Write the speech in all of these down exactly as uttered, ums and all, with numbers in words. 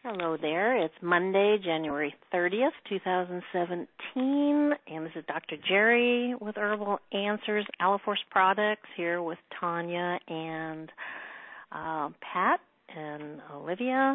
Hello there. It's Monday, January thirtieth, twenty seventeen, and this is Doctor Jerry with Herbal Answers, AlloForce Products, here with Tanya and uh, Pat and Olivia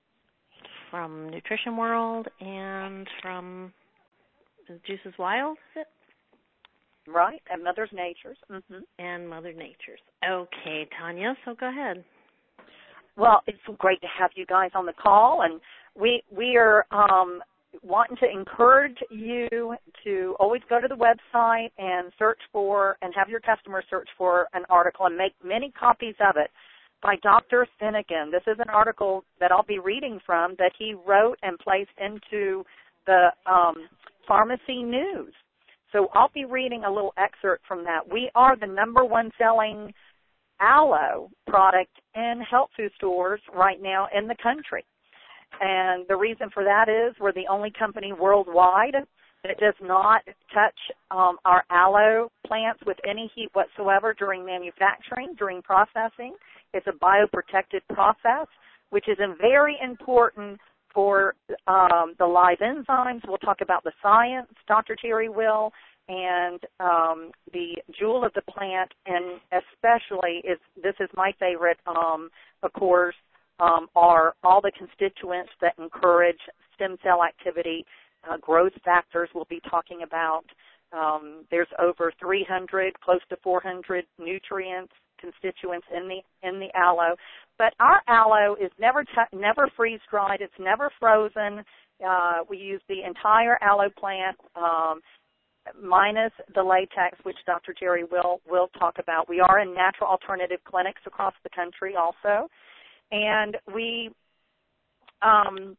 from Nutrition World and from Juices Wild, is it? Right, and Mother Nature's. Mm-hmm. And Mother Nature's. Okay, Tanya, so go ahead. Well, it's great to have you guys on the call, and we we are um, wanting to encourage you to always go to the website and search for, and have your customers search for an article and make many copies of it by Doctor Finnegan. This is an article that I'll be reading from that he wrote and placed into the um, Pharmacy News. So I'll be reading a little excerpt from that. We are the number one selling aloe product in health food stores right now in the country. And the reason for that is we're the only company worldwide that does not touch um, our aloe plants with any heat whatsoever during manufacturing, during processing. It's a bioprotected process, which is very important for um, the live enzymes. We'll talk about the science, Doctor Jerry will, and um, the jewel of the plant, and especially, is this is my favorite, um, of course, um, are all the constituents that encourage stem cell activity, uh, growth factors we'll be talking about. Um, there's over three hundred, close to four hundred nutrients, constituents in the in the aloe. But our aloe is never t- never freeze-dried. It's never frozen. Uh, we use the entire aloe plant, um, minus the latex, which Doctor Jerry will will talk about. We are in natural alternative clinics across the country also. And we um,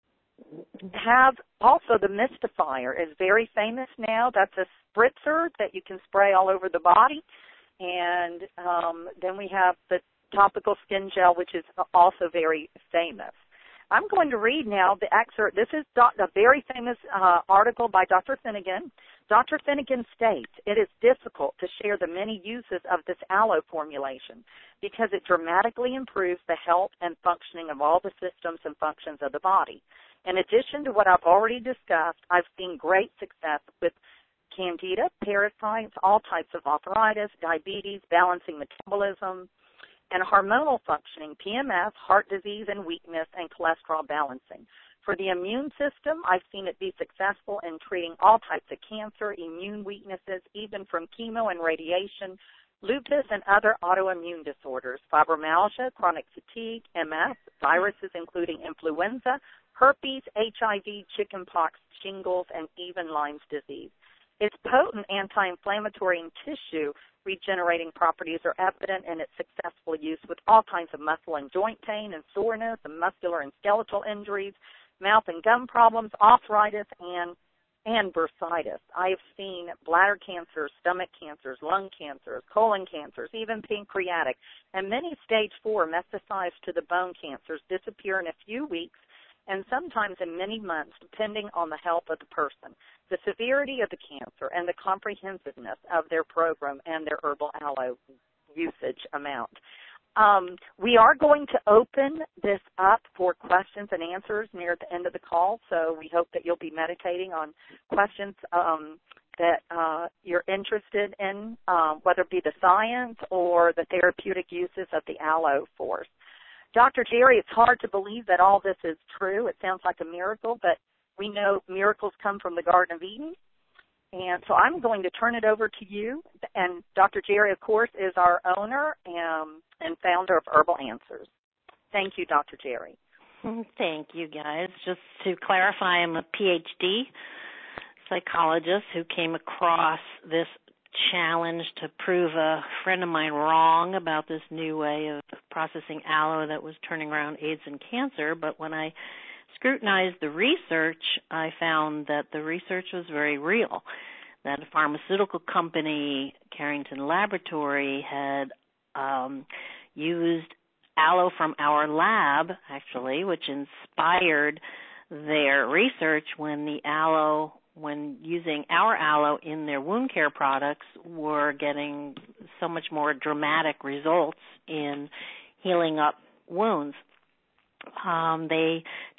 have also the Mystifier is very famous now. That's a spritzer that you can spray all over the body. And um, then we have the topical skin gel, which is also very famous. I'm going to read now the excerpt. This is a very famous uh, article by Doctor Finnegan. Doctor Finnegan states, it is difficult to share the many uses of this aloe formulation because it dramatically improves the health and functioning of all the systems and functions of the body. In addition to what I've already discussed, I've seen great success with candida, parasites, all types of arthritis, diabetes, balancing metabolism, and hormonal functioning, P M S, heart disease and weakness, and cholesterol balancing. For the immune system, I've seen it be successful in treating all types of cancer, immune weaknesses, even from chemo and radiation, lupus and other autoimmune disorders, fibromyalgia, chronic fatigue, M S, viruses including influenza, herpes, H I V, chickenpox, shingles, and even Lyme's disease. Its potent anti-inflammatory and tissue regenerating properties are evident in its successful use with all kinds of muscle and joint pain and soreness and muscular and skeletal injuries, mouth and gum problems, arthritis, and and bursitis. I have seen bladder cancers, stomach cancers, lung cancers, colon cancers, even pancreatic, and many stage four metastasized to the bone cancers disappear in a few weeks and sometimes in many months, depending on the health of the person, the severity of the cancer, and the comprehensiveness of their program and their herbal aloe usage amount. Um, we are going to open this up for questions and answers near the end of the call, so we hope that you'll be meditating on questions um, that uh, you're interested in, um, whether it be the science or the therapeutic uses of the aloe force. Doctor Jerry, it's hard to believe that all this is true. It sounds like a miracle, but we know miracles come from the Garden of Eden. And so I'm going to turn it over to you. And Doctor Jerry, of course, is our owner and, and founder of Herbal Answers. Thank you, Doctor Jerry. Thank you, guys. Just to clarify, I'm a P H D psychologist who came across this challenge to prove a friend of mine wrong about this new way of processing aloe that was turning around AIDS and cancer. But when I scrutinized the research, I found that the research was very real, that a pharmaceutical company, Carrington Laboratory, had um, used aloe from our lab, actually, which inspired their research when the aloe when using our aloe in their wound care products, were getting so much more dramatic results in healing up wounds. Um, they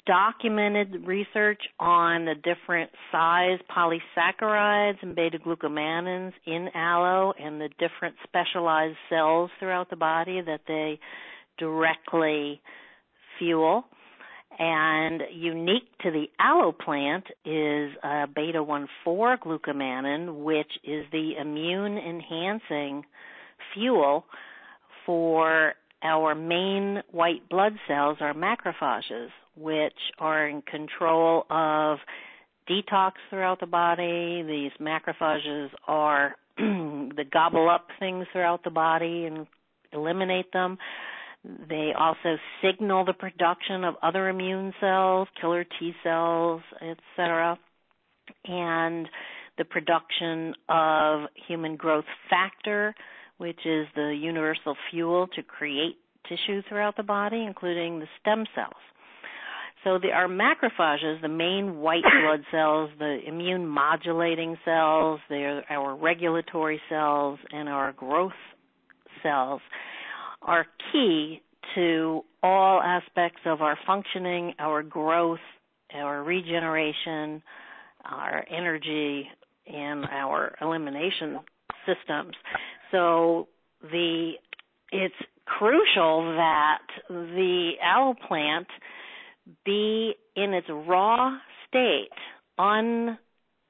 documented research on the different size polysaccharides and beta-glucomanins in aloe and the different specialized cells throughout the body that they directly fuel. And unique to the aloe plant is a beta one four glucomannan, which is the immune-enhancing fuel for our main white blood cells, our macrophages, which are in control of detox throughout the body. These macrophages are the gobble up things throughout the body and eliminate them. They also signal the production of other immune cells, killer T cells, et cetera, and the production of human growth factor, which is the universal fuel to create tissue throughout the body, including the stem cells. So the, our macrophages, the main white blood cells, the immune modulating cells, they're our regulatory cells, and our growth cells, are key to all aspects of our functioning, our growth, our regeneration, our energy, and our elimination systems. So the it's crucial that the aloe plant be in its raw state, undamaged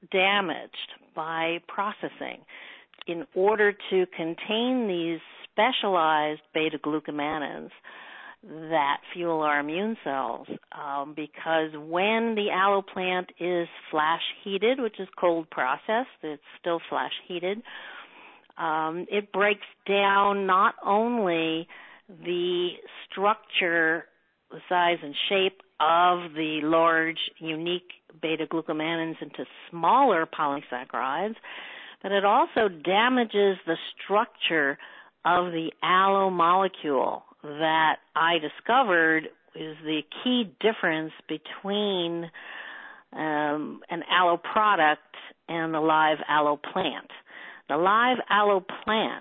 by processing, in order to contain these specialized beta-glucomanins that fuel our immune cells, um, because when the aloe plant is flash heated, which is cold processed, it's still flash heated, um, it breaks down not only the structure, the size and shape of the large, unique beta-glucomanins into smaller polysaccharides, but it also damages the structure of the aloe molecule that I discovered is the key difference between um, an aloe product and the live aloe plant. The live aloe plant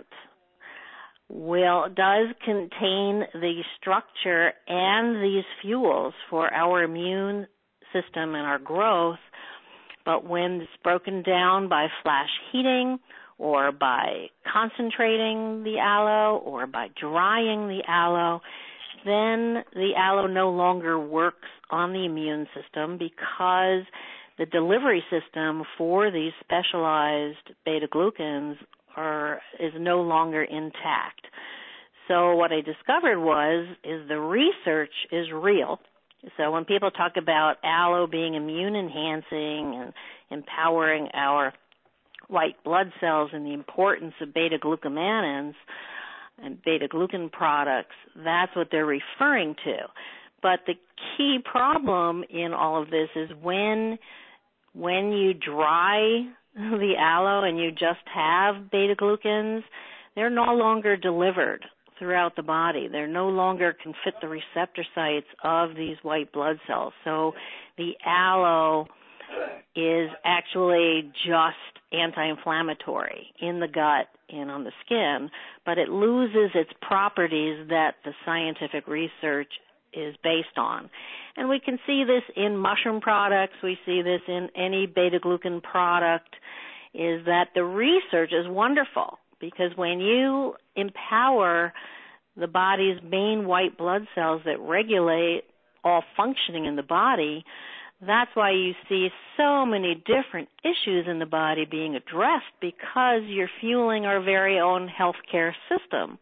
will does contain the structure and these fuels for our immune system and our growth, but when it's broken down by flash heating or by concentrating the aloe or by drying the aloe, then the aloe no longer works on the immune system because the delivery system for these specialized beta-glucans are, is no longer intact. So what I discovered was is the research is real. So when people talk about aloe being immune enhancing and empowering our white blood cells and the importance of beta-glucomanins and beta-glucan products, that's what they're referring to. But the key problem in all of this is when when you dry the aloe and you just have beta-glucans, they're no longer delivered throughout the body. They no longer can fit the receptor sites of these white blood cells. So the aloe is actually just anti-inflammatory in the gut and on the skin, but it loses its properties that the scientific research is based on. And we can see this in mushroom products. We see this in any beta-glucan product, is that the research is wonderful because when you empower the body's main white blood cells that regulate all functioning in the body, that's why you see so many different issues in the body being addressed, because you're fueling our very own healthcare system.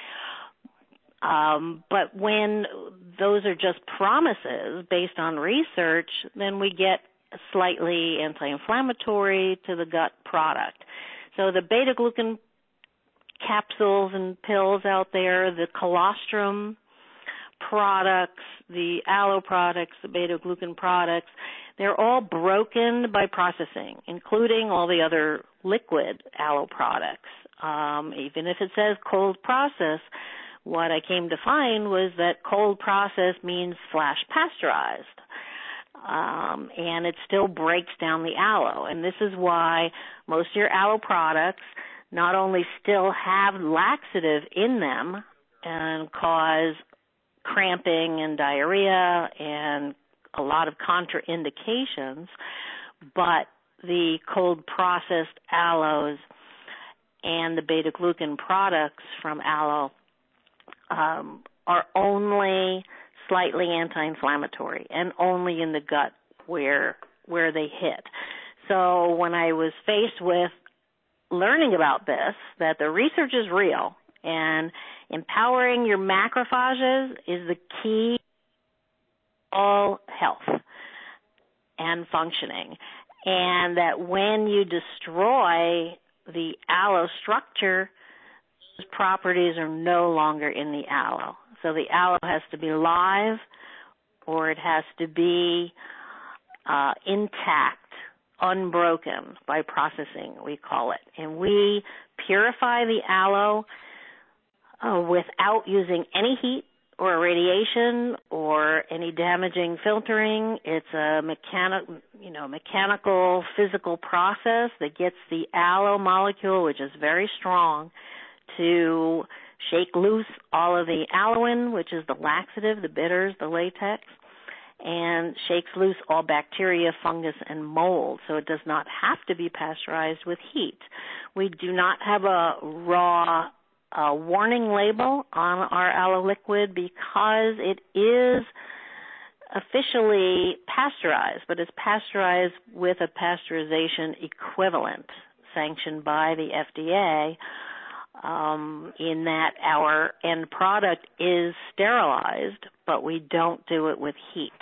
Um, but when those are just promises based on research, then we get slightly anti-inflammatory to the gut product. So the beta-glucan capsules and pills out there, the colostrum products, the aloe products, the beta-glucan products, they're all broken by processing, including all the other liquid aloe products. Um, even if it says cold process, what I came to find was that cold process means flash pasteurized, um, and it still breaks down the aloe. And this is why most of your aloe products not only still have laxative in them and cause cramping and diarrhea and a lot of contraindications, but the cold processed aloes and the beta-glucan products from aloe um, are only slightly anti-inflammatory and only in the gut where where they hit. So when I was faced with learning about this, that the research is real and empowering your macrophages is the key to all health and functioning, and that when you destroy the aloe structure, those properties are no longer in the aloe. So the aloe has to be live, or it has to be uh, intact, unbroken by processing, we call it. And we purify the aloe uh, without using any heat or radiation or any damaging filtering. It's a mechanic, you know, mechanical, physical process that gets the aloe molecule, which is very strong, to shake loose all of the aloin, which is the laxative, the bitters, the latex, and shakes loose all bacteria, fungus, and mold. So it does not have to be pasteurized with heat. We do not have a raw uh, warning label on our aloe liquid because it is officially pasteurized, but it's pasteurized with a pasteurization equivalent sanctioned by the F D A, um, in that our end product is sterilized, but we don't do it with heat.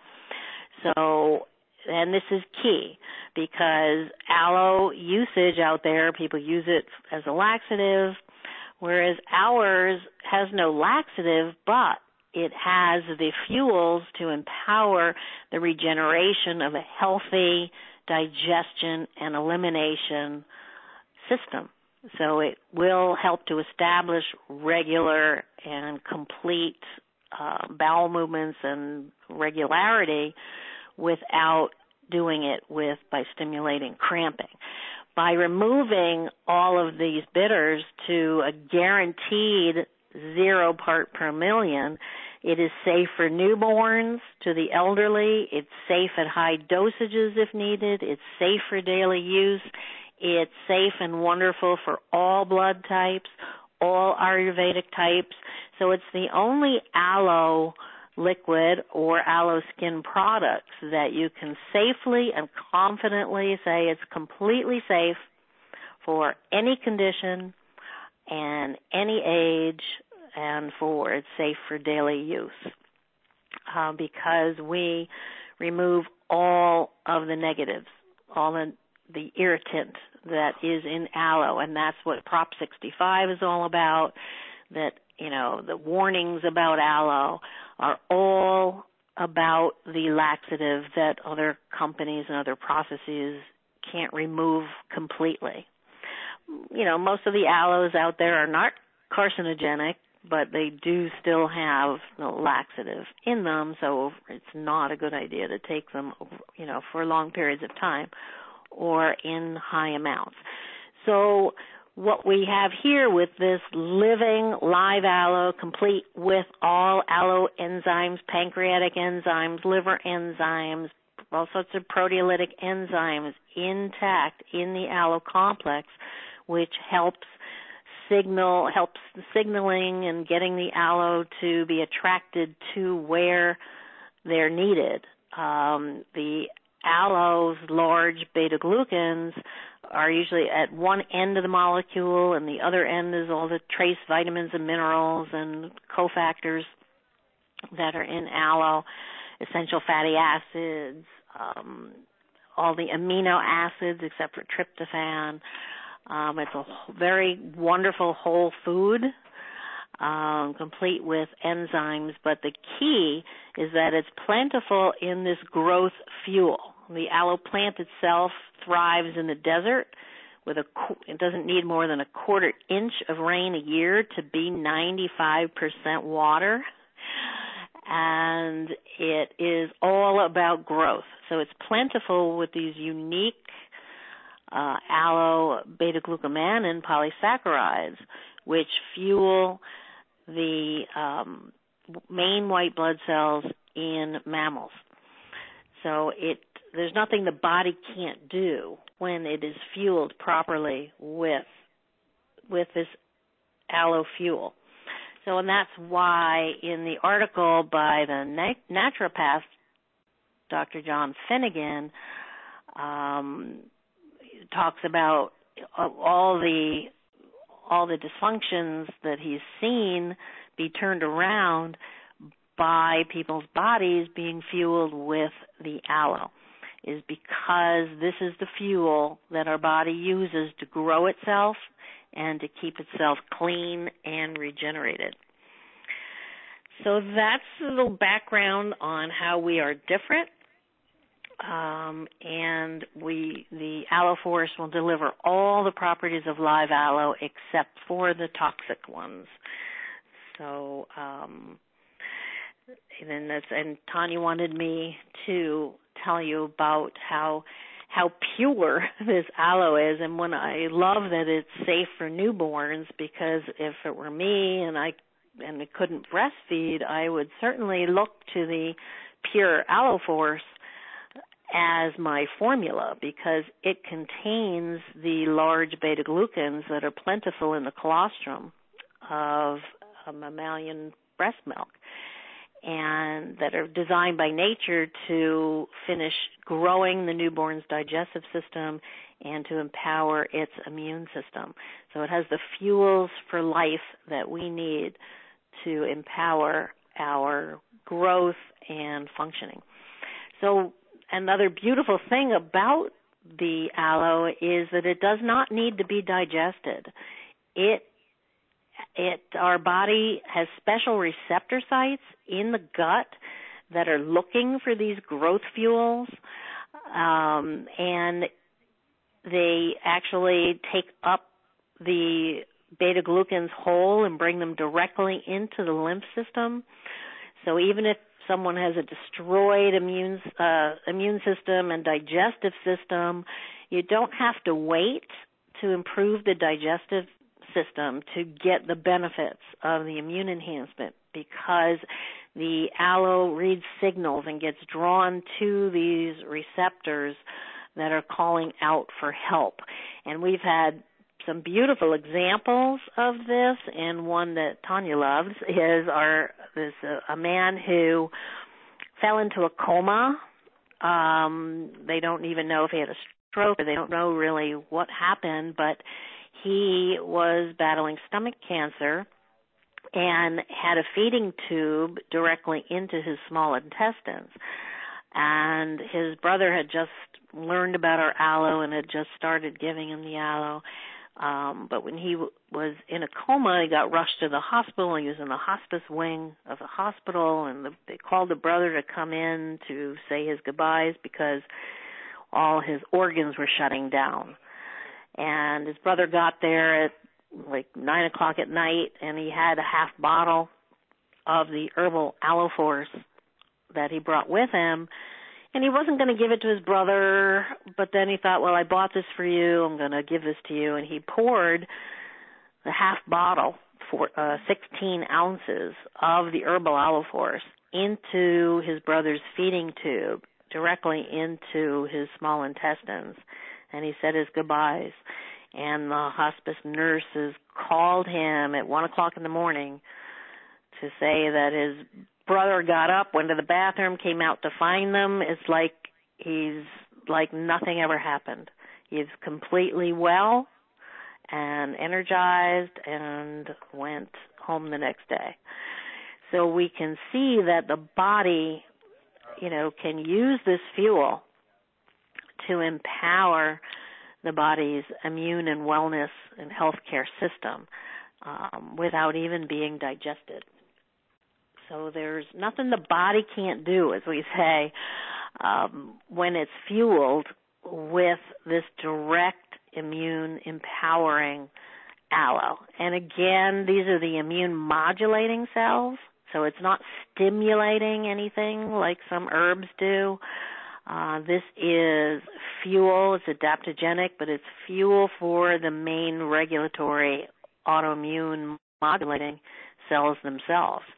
So, and this is key because aloe usage out there, people use it as a laxative, whereas ours has no laxative, but it has the fuels to empower the regeneration of a healthy digestion and elimination system. So it will help to establish regular and complete uh, bowel movements and regularity without doing it with by stimulating cramping. By removing all of these bitters to a guaranteed zero part per million, it is safe for newborns to the elderly. It's safe at high dosages if needed. It's safe for daily use. It's safe and wonderful for all blood types, all Ayurvedic types. So it's the only aloe liquid or aloe skin products that you can safely and confidently say it's completely safe for any condition and any age, and for it's safe for daily use uh, because we remove all of the negatives, all the, the irritant that is in aloe, and that's what Prop sixty-five is all about, that, you know, the warnings about aloe are all about the laxative that other companies and other processes can't remove completely. You know, most of the aloes out there are not carcinogenic, but they do still have the laxative in them, so it's not a good idea to take them, you know, for long periods of time or in high amounts. So what we have here with this living live aloe, complete with all aloe enzymes, pancreatic enzymes, liver enzymes, all sorts of proteolytic enzymes intact in the aloe complex, which helps signal, helps the signaling and getting the aloe to be attracted to where they're needed. Um, the aloe's large beta-glucans are usually at one end of the molecule, and the other end is all the trace vitamins and minerals and cofactors that are in aloe, essential fatty acids, um, all the amino acids except for tryptophan. Um, it's a very wonderful whole food, um, complete with enzymes, but the key is that it's plentiful in this growth fuel. The aloe plant itself thrives in the desert. With a, it doesn't need more than a quarter inch of rain a year to be ninety-five percent water, and it is all about growth. So it's plentiful with these unique uh, aloe beta-glucomannan polysaccharides, which fuel the um, main white blood cells in mammals. So it there's nothing the body can't do when it is fueled properly with with this aloe fuel. So, and that's why in the article by the na- naturopath, Doctor John Finnegan, um, talks about all the all the dysfunctions that he's seen be turned around by people's bodies being fueled with the aloe, is because this is the fuel that our body uses to grow itself and to keep itself clean and regenerated. So that's a little background on how we are different. Um, and we, the Aloe Force will deliver all the properties of live aloe except for the toxic ones. So, um, and then that's, and Tanya wanted me to tell you about how how pure this aloe is, and when I love that it's safe for newborns, because if it were me and I and I couldn't breastfeed, I would certainly look to the pure Aloe Force as my formula, because it contains the large beta-glucans that are plentiful in the colostrum of a mammalian breast milk, and that are designed by nature to finish growing the newborn's digestive system and to empower its immune system. So it has the fuels for life that we need to empower our growth and functioning. So another beautiful thing about the aloe is that it does not need to be digested. It It, our body has special receptor sites in the gut that are looking for these growth fuels, um, and they actually take up the beta-glucans whole and bring them directly into the lymph system. So even if someone has a destroyed immune uh, immune system and digestive system, you don't have to wait to improve the digestive system to get the benefits of the immune enhancement, because the aloe reads signals and gets drawn to these receptors that are calling out for help. And we've had some beautiful examples of this, and one that Tanya loves is our this uh, a man who fell into a coma. Um, they don't even know if he had a stroke, or they don't know really what happened, but he was battling stomach cancer and had a feeding tube directly into his small intestines. And his brother had just learned about our aloe and had just started giving him the aloe. Um, but when he w- was in a coma, he got rushed to the hospital. He was in the hospice wing of the hospital, and the, they called the brother to come in to say his goodbyes because all his organs were shutting down. And his brother got there at like nine o'clock at night, and he had a half bottle of the herbal Aloe Force that he brought with him. And he wasn't going to give it to his brother, but then he thought, well, I bought this for you. I'm going to give this to you. And he poured the half bottle, for uh, sixteen ounces of the herbal Aloe Force into his brother's feeding tube, directly into his small intestines. And he said his goodbyes. And the hospice nurses called him at one o'clock in the morning to say that his brother got up, went to the bathroom, came out to find them. It's like he's like nothing ever happened. He's completely well and energized and went home the next day. So we can see that the body, you know, can use this fuel to empower the body's immune and wellness and healthcare system um, without even being digested. So there's nothing the body can't do, as we say, um, when it's fueled with this direct immune empowering aloe. And again, these are the immune modulating cells, so it's not stimulating anything like some herbs do. Uh, this is fuel. It's adaptogenic, but it's fuel for the main regulatory autoimmune modulating cells themselves,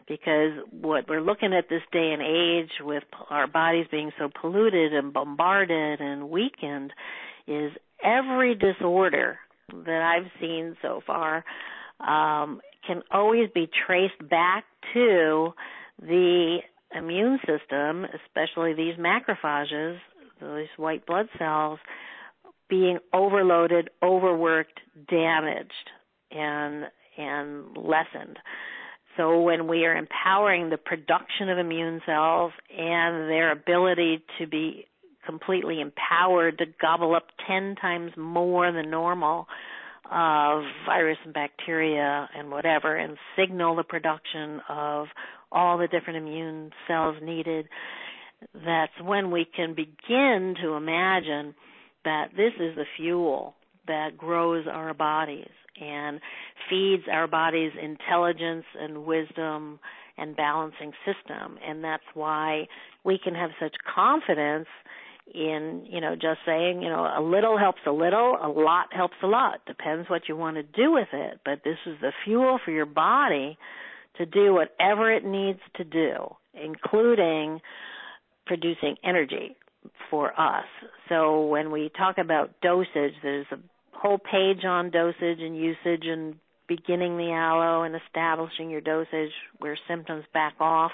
because what we're looking at this day and age with our bodies being so polluted and bombarded and weakened is every disorder that I've seen so far um, can always be traced back to the immune system, especially these macrophages, these white blood cells, being overloaded, overworked, damaged, and and lessened. So when we are empowering the production of immune cells and their ability to be completely empowered to gobble up ten times more than normal of virus and bacteria and whatever, and signal the production of all the different immune cells needed, that's when we can begin to imagine that this is the fuel that grows our bodies and feeds our body's intelligence and wisdom and balancing system. And that's why we can have such confidence in, you know, just saying, you know, a little helps a little, a lot helps a lot. Depends what you want to do with it. But this is the fuel for your body to do whatever it needs to do, including producing energy for us. So when we talk about dosage, there's a whole page on dosage and usage and beginning the aloe and establishing your dosage where symptoms back off.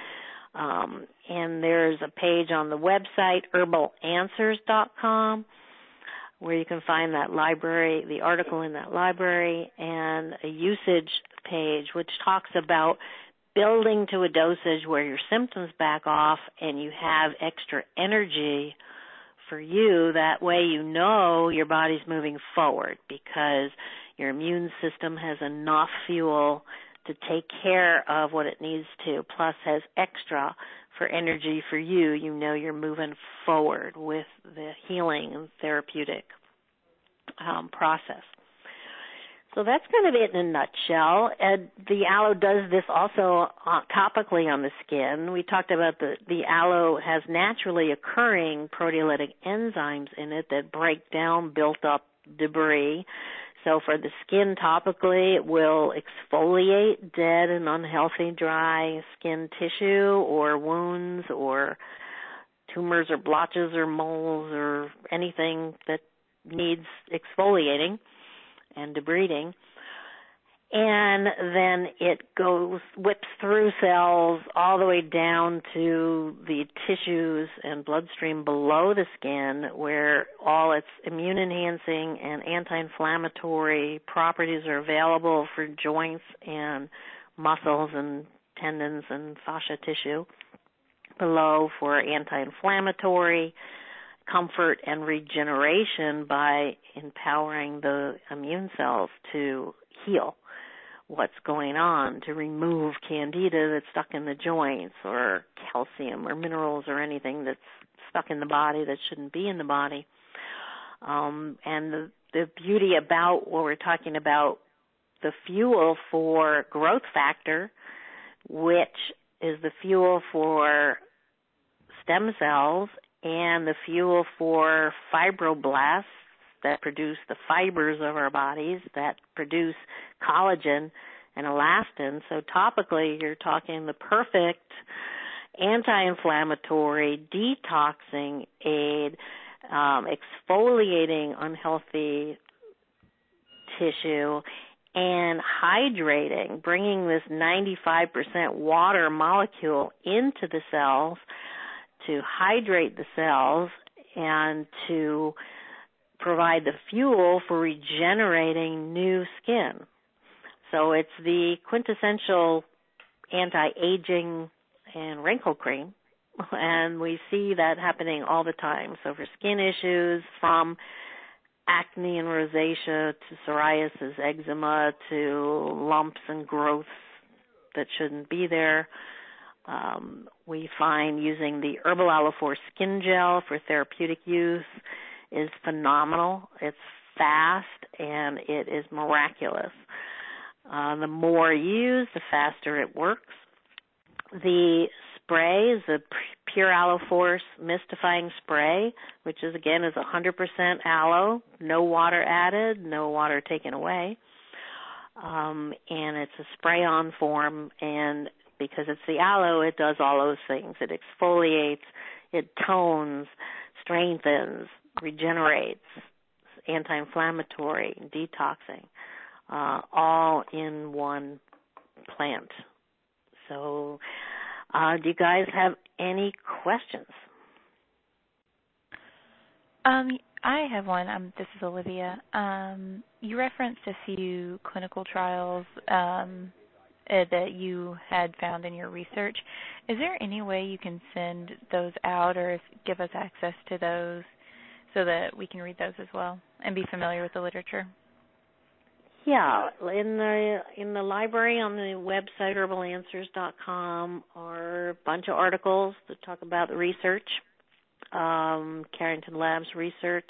Um, and there's a page on the website, herbal answers dot com, where you can find that library, the article in that library, and a usage page which talks about building to a dosage where your symptoms back off and you have extra energy for you. That way you know your body's moving forward because your immune system has enough fuel to take care of what it needs to, plus has extra for energy for you. You know you're moving forward with the healing and therapeutic um, process. So that's kind of it in a nutshell. And the aloe does this also uh, topically on the skin. We talked about the, the aloe has naturally occurring proteolytic enzymes in it that break down built-up debris. So for the skin topically, it will exfoliate dead and unhealthy dry skin tissue or wounds or tumors or blotches or moles or anything that needs exfoliating and debriding. And then it goes, whips through cells all the way down to the tissues and bloodstream below the skin where all its immune-enhancing and anti-inflammatory properties are available for joints and muscles and tendons and fascia tissue. Below for anti-inflammatory, comfort and regeneration by empowering the immune cells to heal what's going on, to remove candida that's stuck in the joints or calcium or minerals or anything that's stuck in the body that shouldn't be in the body. Um, and the, the beauty about what we're talking about, the fuel for growth factor, which is the fuel for stem cells and the fuel for fibroblasts that produce the fibers of our bodies that produce collagen and elastin. So topically, you're talking the perfect anti-inflammatory, detoxing aid, um, exfoliating unhealthy tissue, and hydrating, bringing this ninety-five percent water molecule into the cells to hydrate the cells and to provide the fuel for regenerating new skin. So it's the quintessential anti-aging and wrinkle cream, and we see that happening all the time. So for skin issues, from acne and rosacea to psoriasis, eczema, to lumps and growths that shouldn't be there, um, we find using the Herbal Aloe four Skin Gel for therapeutic use is phenomenal. It's fast and it is miraculous. Uh, the more used, the faster it works. The spray is the Pure Aloe Force Mystifying Spray, which is, again, is one hundred percent aloe, no water added, no water taken away. Um, and it's a spray-on form, and because it's the aloe. It does all those things. It exfoliates, it tones, strengthens, regenerates, anti-inflammatory, detoxing, uh, all in one plant. So uh, do you guys have any questions? Um, I have one. Um, this is Olivia. Um, you referenced a few clinical trials um, uh, that you had found in your research. Is there any way you can send those out or give us access to those so that we can read those as well and be familiar with the literature? Yeah, in the in the library on the website herbal answers dot com are a bunch of articles that talk about the research, um, Carrington Labs research,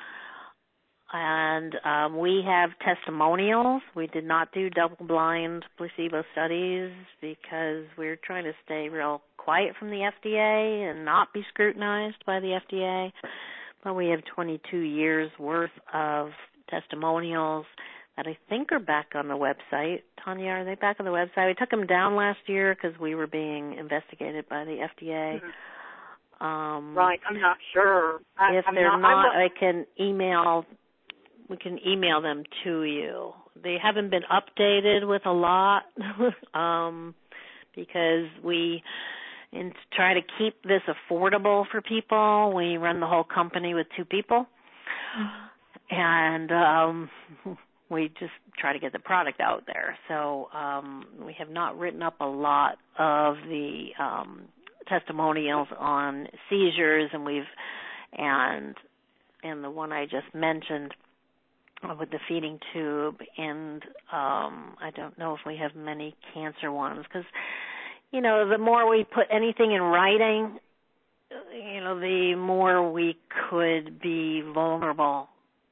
and um, we have testimonials. We did not do double-blind placebo studies because we're trying to stay real quiet from the F D A and not be scrutinized by the F D A. But we have twenty-two years worth of testimonials that I think are back on the website. Tanya, are they back on the website? We took them down last year because we were being investigated by the F D A. Mm-hmm. Um, right, I'm not sure. I, if I'm they're not, not, I'm, I can email. We can email them to you. They haven't been updated with a lot um, because we, and to try to keep this affordable for people, we run the whole company with two people, mm-hmm. and um, we just try to get the product out there. So um, we have not written up a lot of the um, testimonials on seizures, and we've and and the one I just mentioned with the feeding tube, and um, I don't know if we have many cancer ones because, you know, the more we put anything in writing, you know, the more we could be vulnerable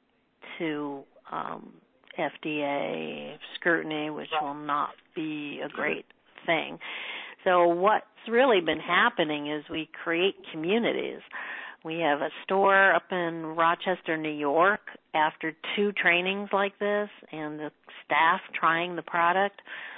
to um, F D A scrutiny, which will not be a great thing. So what's really been happening is we create communities. We have a store up in Rochester, New York, after two trainings like this and the staff trying the product.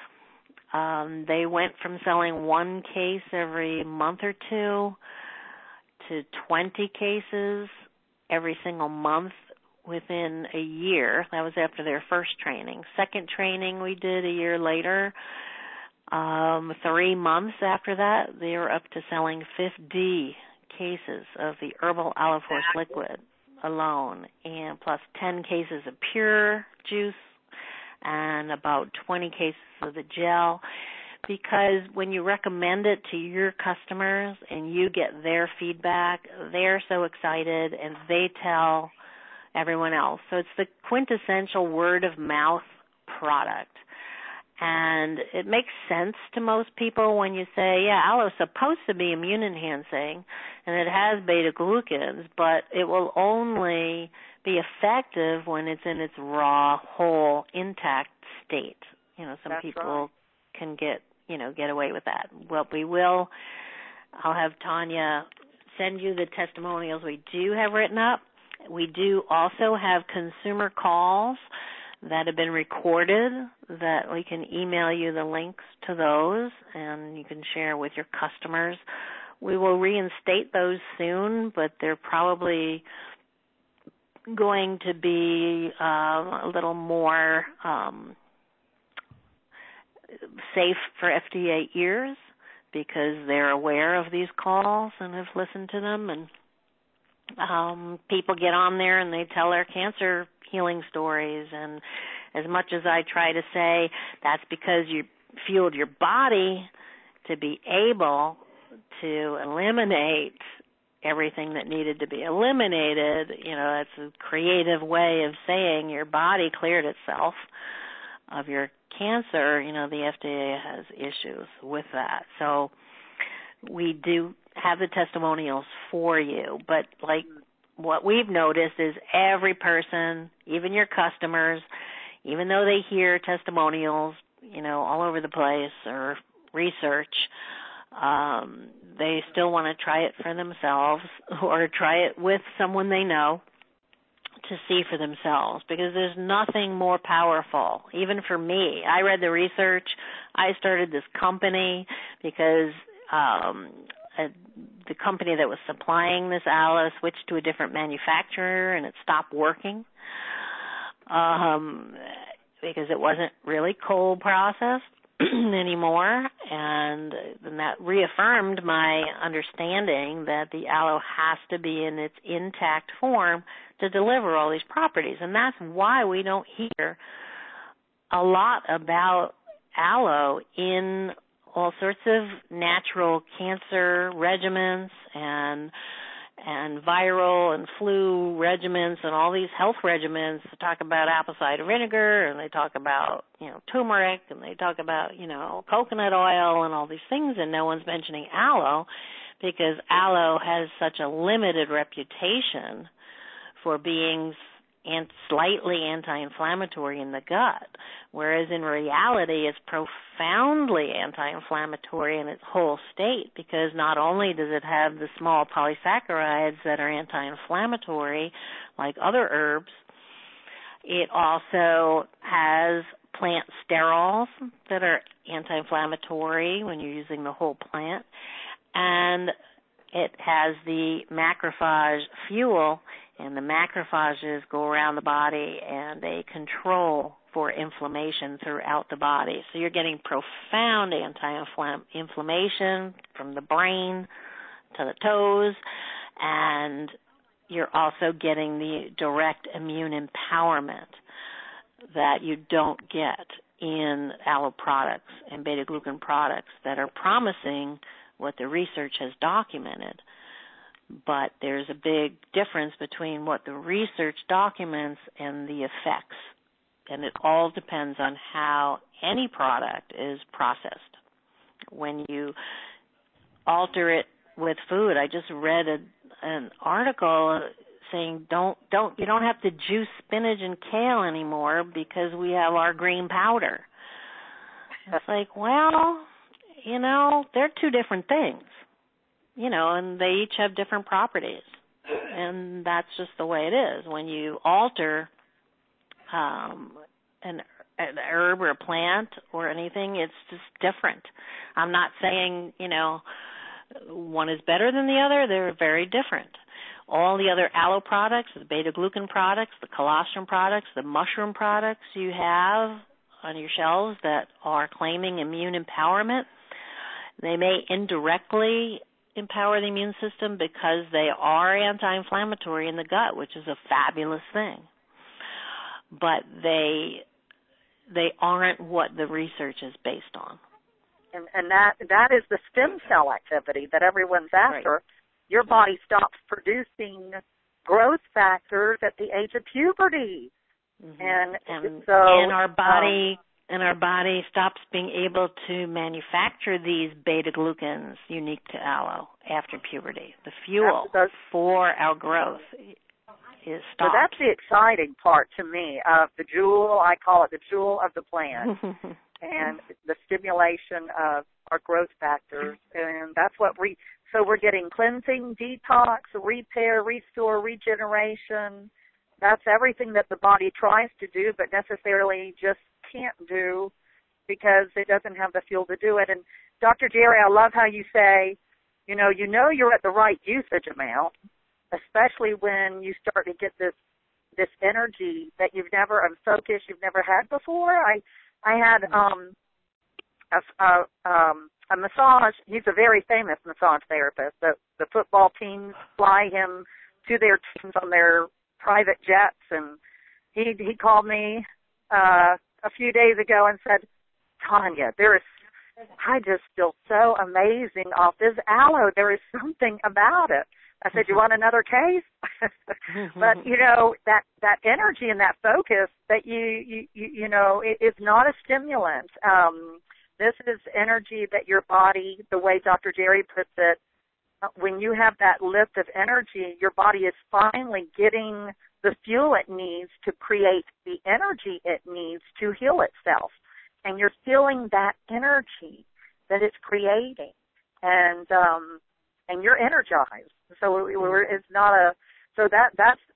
Um, they went from selling one case every month or two to twenty cases every single month within a year. That was after their first training. Second training we did a year later. Um, three months after that, they were up to selling fifty cases of the Herbal Aloforce liquid alone, and plus ten cases of pure juice and about twenty cases of the gel, because when you recommend it to your customers and you get their feedback, they're so excited and they tell everyone else. So it's the quintessential word of mouth product. And it makes sense to most people when you say, yeah, aloe is supposed to be immune enhancing, and it has beta-glucans, but it will only be effective when it's in its raw, whole, intact state. You know, some That's people right. can get, you know, get away with that. Well, we will. I'll have Tanya send you the testimonials we do have written up. We do also have consumer calls that have been recorded that we can email you the links to those, and you can share with your customers. We will reinstate those soon, but they're probably going to be um, a little more um, safe for F D A ears because they're aware of these calls and have listened to them, and um, people get on there and they tell their cancer healing stories, and as much as I try to say that's because you fueled your body to be able to eliminate everything that needed to be eliminated, you know, that's a creative way of saying your body cleared itself of your cancer. You know, the F D A has issues with that. So we do have the testimonials for you, but like what we've noticed is every person, even your customers, even though they hear testimonials, you know, all over the place or research, um, they still want to try it for themselves or try it with someone they know to see for themselves, because there's nothing more powerful, even for me. I read the research. I started this company because um, a, the company that was supplying this aloe switched to a different manufacturer, and it stopped working um, because it wasn't really cold processed anymore, and, and that reaffirmed my understanding that the aloe has to be in its intact form to deliver all these properties. And that's why we don't hear a lot about aloe in all sorts of natural cancer regimens and and viral and flu regimens and all these health regimens. They talk about apple cider vinegar, and they talk about, you know, turmeric, and they talk about, you know, coconut oil and all these things, and no one's mentioning aloe, because aloe has such a limited reputation for being and slightly anti-inflammatory in the gut, whereas in reality it's profoundly anti-inflammatory in its whole state, because not only does it have the small polysaccharides that are anti-inflammatory like other herbs, it also has plant sterols that are anti-inflammatory when you're using the whole plant, and it has the macrophage fuel, and the macrophages go around the body and they control for inflammation throughout the body. So you're getting profound anti-inflammation from the brain to the toes, and you're also getting the direct immune empowerment that you don't get in aloe products and beta-glucan products that are promising what the research has documented. But there's a big difference between what the research documents and the effects. And it all depends on how any product is processed. When you alter it with food, I just read a, an article saying don't don't you don't have to juice spinach and kale anymore because we have our green powder. It's like, well, you know, they're two different things. You know, and they each have different properties, and that's just the way it is. When you alter um, an, an herb or a plant or anything, it's just different. I'm not saying, you know, one is better than the other. They're very different. All the other aloe products, the beta-glucan products, the colostrum products, the mushroom products you have on your shelves that are claiming immune empowerment, they may indirectly empower the immune system because they are anti-inflammatory in the gut, which is a fabulous thing. But they they aren't what the research is based on. And, and that that is the stem cell activity that everyone's after. Right. Your body stops producing growth factors at the age of puberty. Mm-hmm. And, and so and our body um, and our body stops being able to manufacture these beta-glucans unique to aloe after puberty. The fuel those, for our growth is stopped. So that's the exciting part to me of the jewel. I call it the jewel of the plant, and the stimulation of our growth factors. And that's what we, so we're getting cleansing, detox, repair, restore, regeneration. That's everything that the body tries to do but necessarily just can't do because it doesn't have the fuel to do it. And Doctor Jerry, I love how you say, you know, you know you're at the right usage amount, especially when you start to get this this energy that you've never, a focus you've never had before. I I had um a, a um a massage. He's a very famous massage therapist. The the football teams fly him to their teams on their private jets, and he he called me uh, a few days ago and said, Tanya, there is, I just feel so amazing off this aloe. There is something about it. I said, you want another case? But, you know, that, that energy and that focus that you, you, you, you know, it, it's not a stimulant. Um, this is energy that your body, the way Doctor Jerry puts it, when you have that lift of energy, your body is finally getting the fuel it needs to create the energy it needs to heal itself. And you're feeling that energy that it's creating. And um, and you're energized. So we're, it's not a, so that that's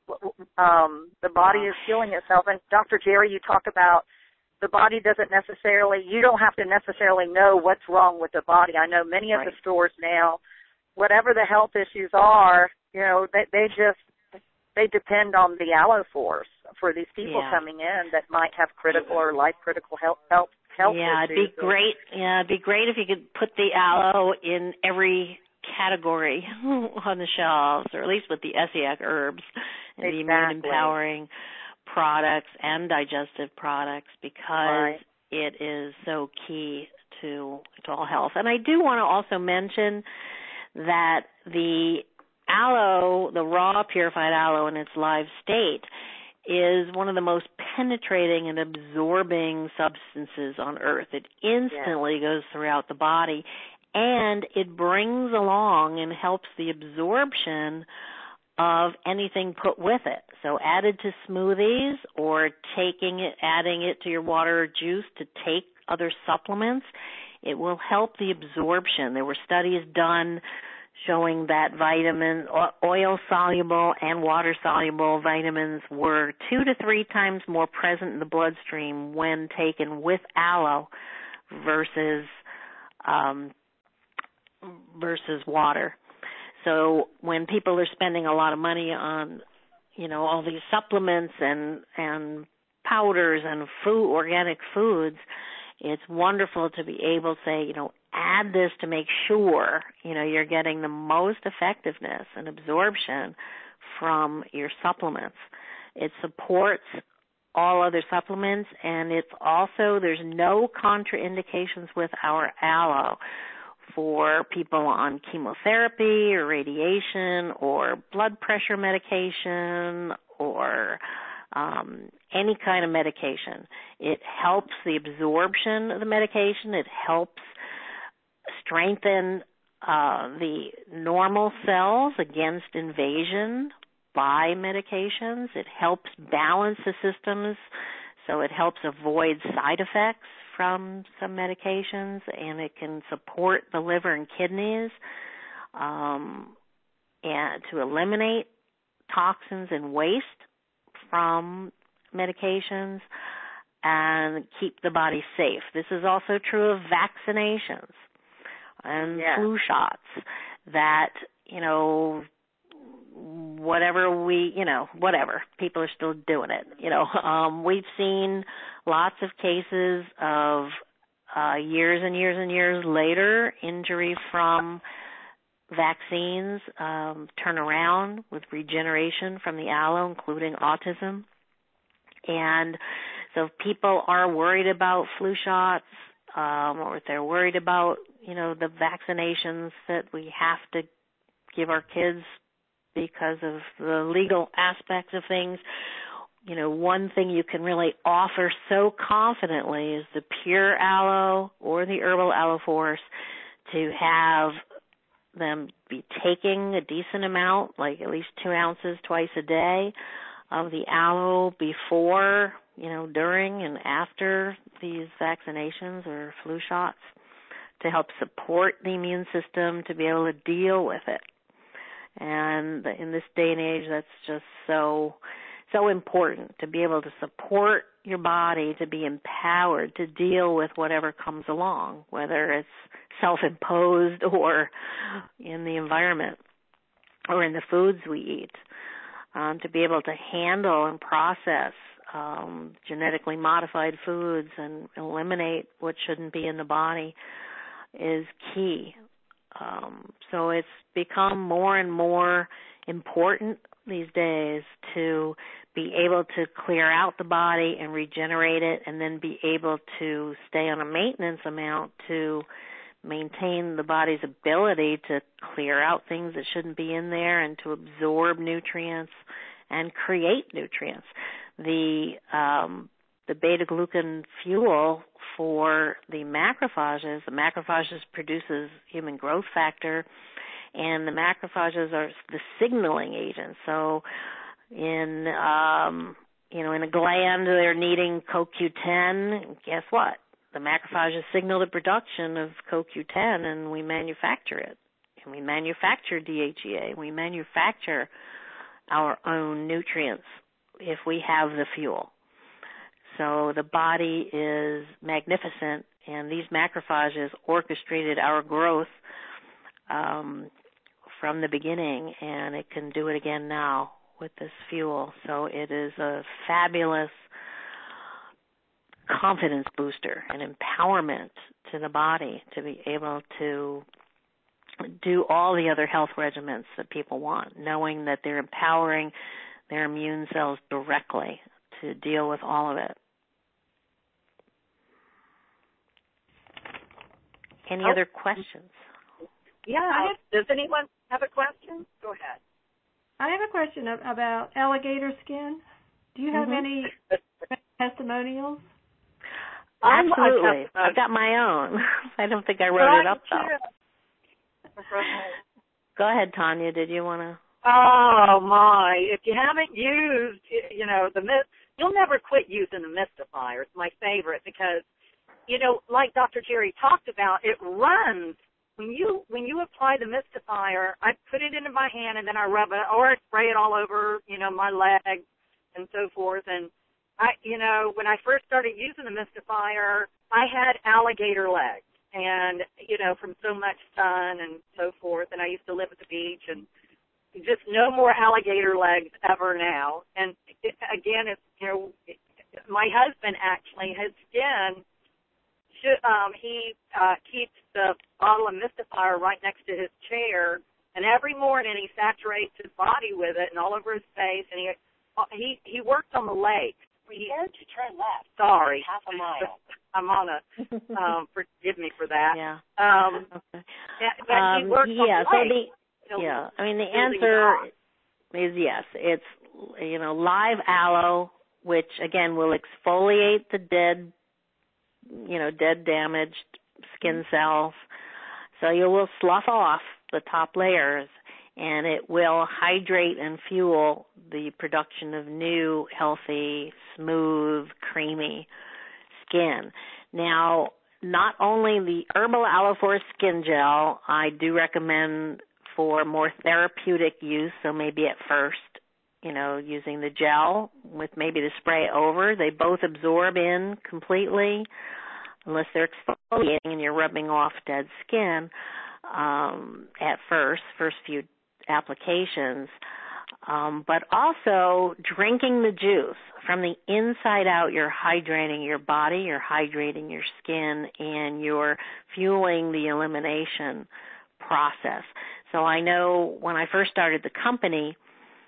um, the body is healing itself. And Doctor Jerry, you talk about the body doesn't necessarily, you don't have to necessarily know what's wrong with the body. I know many of right. the stores now, whatever the health issues are, you know, they, they just, they depend on the Aloe Force for these people yeah. coming in that might have critical or life-critical health, health, health yeah, issues. Yeah, it'd be great. Yeah, it'd be great if you could put the aloe in every category on the shelves, or at least with the Essiac herbs and exactly. the immune-empowering products and digestive products, because right. it is so key to, to all health. And I do want to also mention that the aloe, the raw purified aloe in its live state, is one of the most penetrating and absorbing substances on earth. It instantly yes. goes throughout the body, and it brings along and helps the absorption of anything put with it. So added to smoothies or taking it, adding it to your water or juice to take other supplements, it will help the absorption. There were studies done showing that vitamin, oil-soluble and water-soluble vitamins were two to three times more present in the bloodstream when taken with aloe versus um, versus water. So when people are spending a lot of money on, you know, all these supplements and and powders and food, organic foods, it's wonderful to be able to say, you know, add this to make sure, you know, you're getting the most effectiveness and absorption from your supplements. It supports all other supplements, and it's also, there's no contraindications with our aloe for people on chemotherapy or radiation or blood pressure medication or um, any kind of medication. It helps the absorption of the medication. It helps strengthen uh, the normal cells against invasion by medications. It helps balance the systems, so it helps avoid side effects from some medications, and it can support the liver and kidneys um, and to eliminate toxins and waste from medications and keep the body safe. This is also true of vaccinations and yeah. flu shots that, you know, whatever we, you know, whatever, people are still doing it. You know, um, we've seen lots of cases of uh, years and years and years later injury from vaccines um, turn around with regeneration from the aloe, including autism. And so if people are worried about flu shots, um, or if they're worried about, you know, the vaccinations that we have to give our kids because of the legal aspects of things, you know, one thing you can really offer so confidently is the pure aloe or the herbal aloe force, to have them be taking a decent amount, like at least two ounces twice a day of the aloe before, you know, during and after these vaccinations or flu shots, to help support the immune system to be able to deal with it. And in this day and age, that's just so, so important to be able to support your body, to be empowered to deal with whatever comes along, whether it's self-imposed or in the environment or in the foods we eat, um, to be able to handle and process um, genetically modified foods and eliminate what shouldn't be in the body is key. Um, so it's become more and more important these days to be able to clear out the body and regenerate it, and then be able to stay on a maintenance amount to maintain the body's ability to clear out things that shouldn't be in there and to absorb nutrients and create nutrients. The um, the beta-glucan fuel for the macrophages, the macrophages produces human growth factor, and the macrophages are the signaling agent. So in, um, you know, in a gland, they're needing C O Q ten. Guess what? The macrophages signal the production of C O Q ten, and we manufacture it. And we manufacture D H E A. We manufacture our own nutrients if we have the fuel. So the body is magnificent, and these macrophages orchestrated our growth um, from the beginning, and it can do it again now with this fuel. So it is a fabulous confidence booster and empowerment to the body to be able to do all the other health regimens that people want, knowing that they're empowering their immune cells directly to deal with all of it. Any oh. other questions? Yeah. Have, Does anyone have a question? Go ahead. I have a question about alligator skin. Do you have mm-hmm. any testimonials? Absolutely. I've got my own. I don't think I wrote well, it up, though. Go ahead, Tanya. Did you want to? Oh, my. If you haven't used, you know, the mist, you'll never quit using the Mystifier. It's my favorite because, you know, like Doctor Jerry talked about, it runs. When you when you apply the Mystifier, I put it into my hand and then I rub it, or I spray it all over, you know, my leg and so forth. And, I, you know, when I first started using the Mystifier, I had alligator legs. And, you know, from so much sun and so forth, and I used to live at the beach, and just no more alligator legs ever now. And, it, again, it's, you know, it, my husband actually, his skin, should, um, he uh, keeps the bottle of Mystifier right next to his chair, and every morning he saturates his body with it and all over his face, and he he, he works on the lake. We had to turn left. Sorry. Half a mile. I'm on a, um, forgive me for that. Yeah. Um, okay. yeah, um, yeah, so the, yeah, I mean, the answer is yes. It's, you know, live aloe, which, again, will exfoliate the dead, you know, dead damaged skin cells. So you will slough off the top layers, and it will hydrate and fuel the production of new, healthy, smooth, creamy skin. Now, not only the Herbal Aloe Force Skin Gel, I do recommend for more therapeutic use, so maybe at first, you know, using the gel with maybe the spray over. They both absorb in completely, unless they're exfoliating and you're rubbing off dead skin um, at first, first few applications, um, but also drinking the juice. From the inside out, you're hydrating your body, you're hydrating your skin, and you're fueling the elimination process. So I know when I first started the company,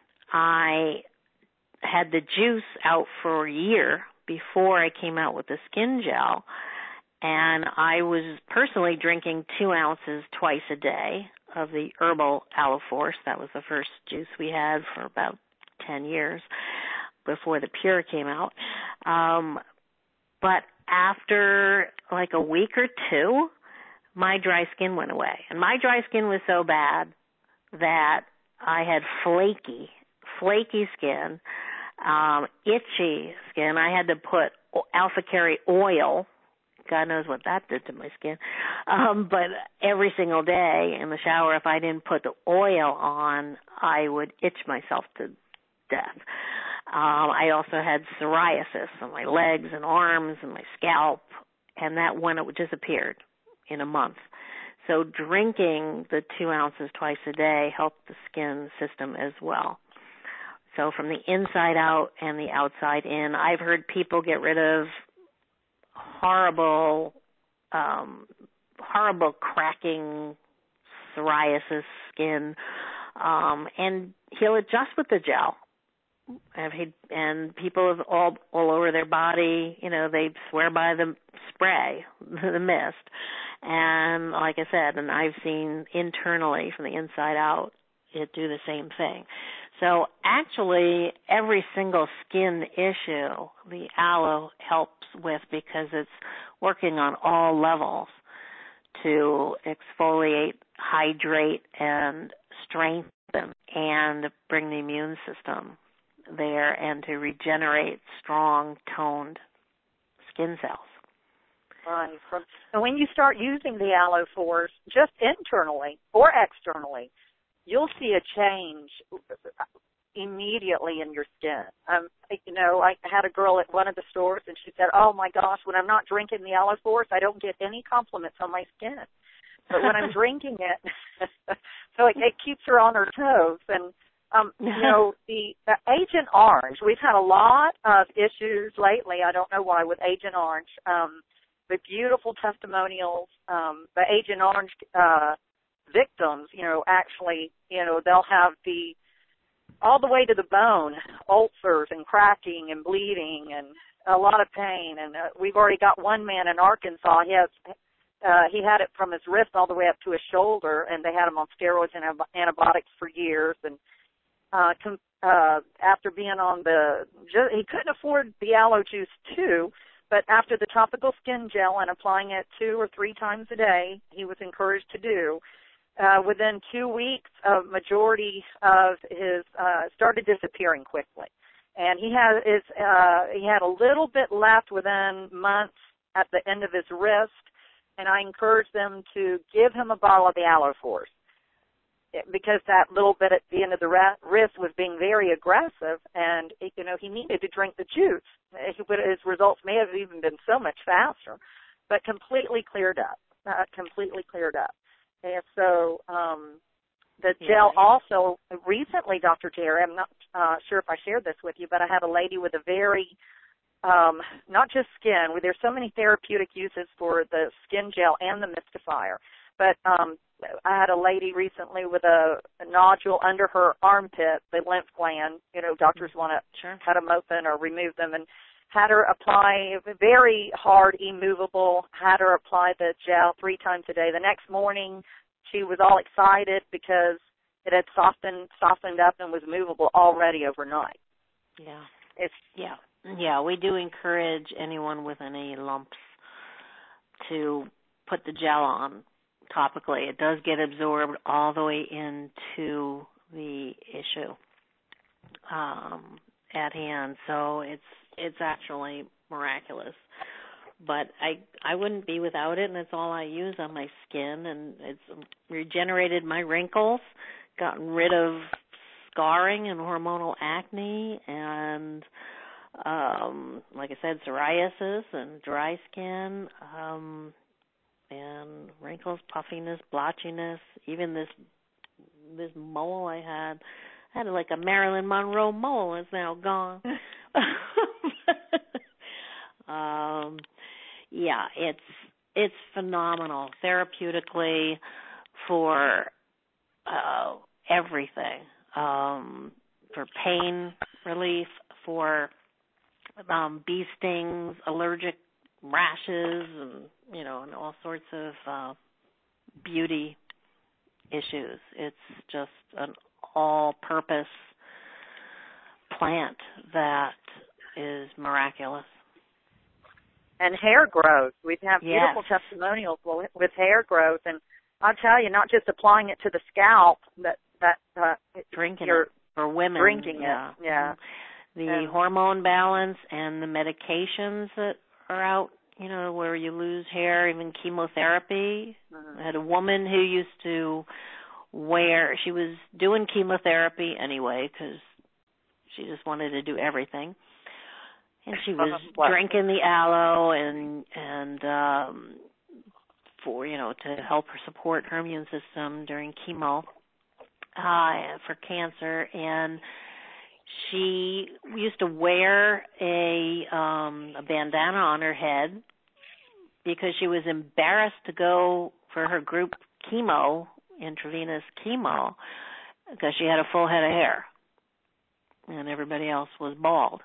I had the juice out for a year before I came out with the skin gel, and I was personally drinking two ounces twice a day of the Herbal Aloe Force. That was the first juice we had for about ten years before the Pure came out. Um, but after like a week or two, my dry skin went away. And my dry skin was so bad that I had flaky, flaky skin, um, itchy skin. I had to put Alpha Carry oil, God knows what that did to my skin, um, but every single day in the shower, if I didn't put the oil on, I would itch myself to death. Um, I also had psoriasis on my legs and arms and my scalp, and that one, it disappeared in a month. So drinking the two ounces twice a day helped the skin system as well. So from the inside out and the outside in, I've heard people get rid of horrible, um, horrible cracking psoriasis skin, um, and heal it just with the gel. I've had, and people have all all over their body, you know, they swear by the spray, the mist. And like I said, and I've seen internally from the inside out it do the same thing. So actually, every single skin issue the aloe helps with because it's working on all levels to exfoliate, hydrate, and strengthen and bring the immune system there and to regenerate strong, toned skin cells. Right. And when you start using the Aloe Force, just internally or externally, you'll see a change. immediately in your skin. Um, you know, I had a girl at one of the stores, and she said, "Oh my gosh, when I'm not drinking the Aloe Force, I don't get any compliments on my skin. But when I'm drinking it, so it, it keeps her on her toes." And um, you know, the, the Agent Orange, we've had a lot of issues lately. I don't know why with Agent Orange. Um, the beautiful testimonials, um, the Agent Orange uh, victims, you know, actually, you know, they'll have the all the way to the bone, ulcers and cracking and bleeding and a lot of pain. And uh, we've already got one man in Arkansas. He has, uh, he had it from his wrist all the way up to his shoulder, and they had him on steroids and antibiotics for years. And uh, com- uh, after being on the, he couldn't afford the aloe juice too, but after the topical skin gel and applying it two or three times a day, he was encouraged to do. Uh, within two weeks, a majority of his uh, started disappearing quickly, and he had his uh, he had a little bit left within months at the end of his wrist, and I encouraged them to give him a bottle of the Aloe Force because that little bit at the end of the wrist was being very aggressive, and you know he needed to drink the juice. His results may have even been so much faster, but completely cleared up, uh, completely cleared up. And so um, the gel yeah. also, recently, Doctor Jerry, I'm not uh, sure if I shared this with you, but I had a lady with a very, um, not just skin, there's so many therapeutic uses for the skin gel and the mystifier, but um, I had a lady recently with a, a nodule under her armpit, the lymph gland. You know, doctors want to sure. cut them open or remove them, and had her apply very hard, immovable, had her apply the gel three times a day. The next morning, she was all excited because it had softened softened up and was movable already overnight. Yeah. It's yeah. Yeah, we do encourage anyone with any lumps to put the gel on topically. It does get absorbed all the way into the issue um, at hand, so it's it's actually miraculous. But I I wouldn't be without it, and it's all I use on my skin, and it's regenerated my wrinkles, gotten rid of scarring and hormonal acne, and um, like I said, psoriasis and dry skin, um, and wrinkles, puffiness, blotchiness, even this this mole I had. I had like a Marilyn Monroe mole. Is now gone. um, yeah, it's it's phenomenal therapeutically for uh, everything, um, for pain relief, for um, bee stings, allergic rashes, and you know, and all sorts of uh, beauty issues. It's just an all-purpose plant that is miraculous. And hair growth. We have yes. beautiful testimonials with hair growth, and I'll tell you, not just applying it to the scalp, but that uh, drinking you're it for women. Drinking yeah. it, yeah. The and, hormone balance and the medications that are out, you know, where you lose hair, even chemotherapy. uh-huh. I had a woman who used to wear, she was doing chemotherapy anyway because she just wanted to do everything. And she was uh-huh. drinking the aloe and, and um, for, you know, to help her support her immune system during chemo uh, for cancer. And she used to wear a um, a bandana on her head because she was embarrassed to go for her group chemo, intravenous chemo, because she had a full head of hair and everybody else was bald.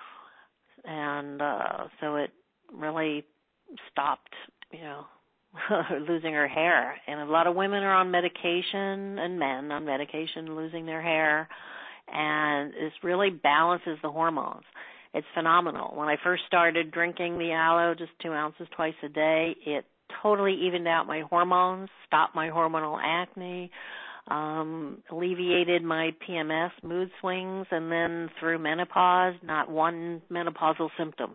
And uh, so it really stopped, you know, losing her hair. And a lot of women are on medication and men on medication losing their hair. And this really balances the hormones. It's phenomenal. When I first started drinking the aloe, just two ounces twice a day, it totally evened out my hormones, stopped my hormonal acne, um, alleviated my P M S, mood swings, and then through menopause, not one menopausal symptom.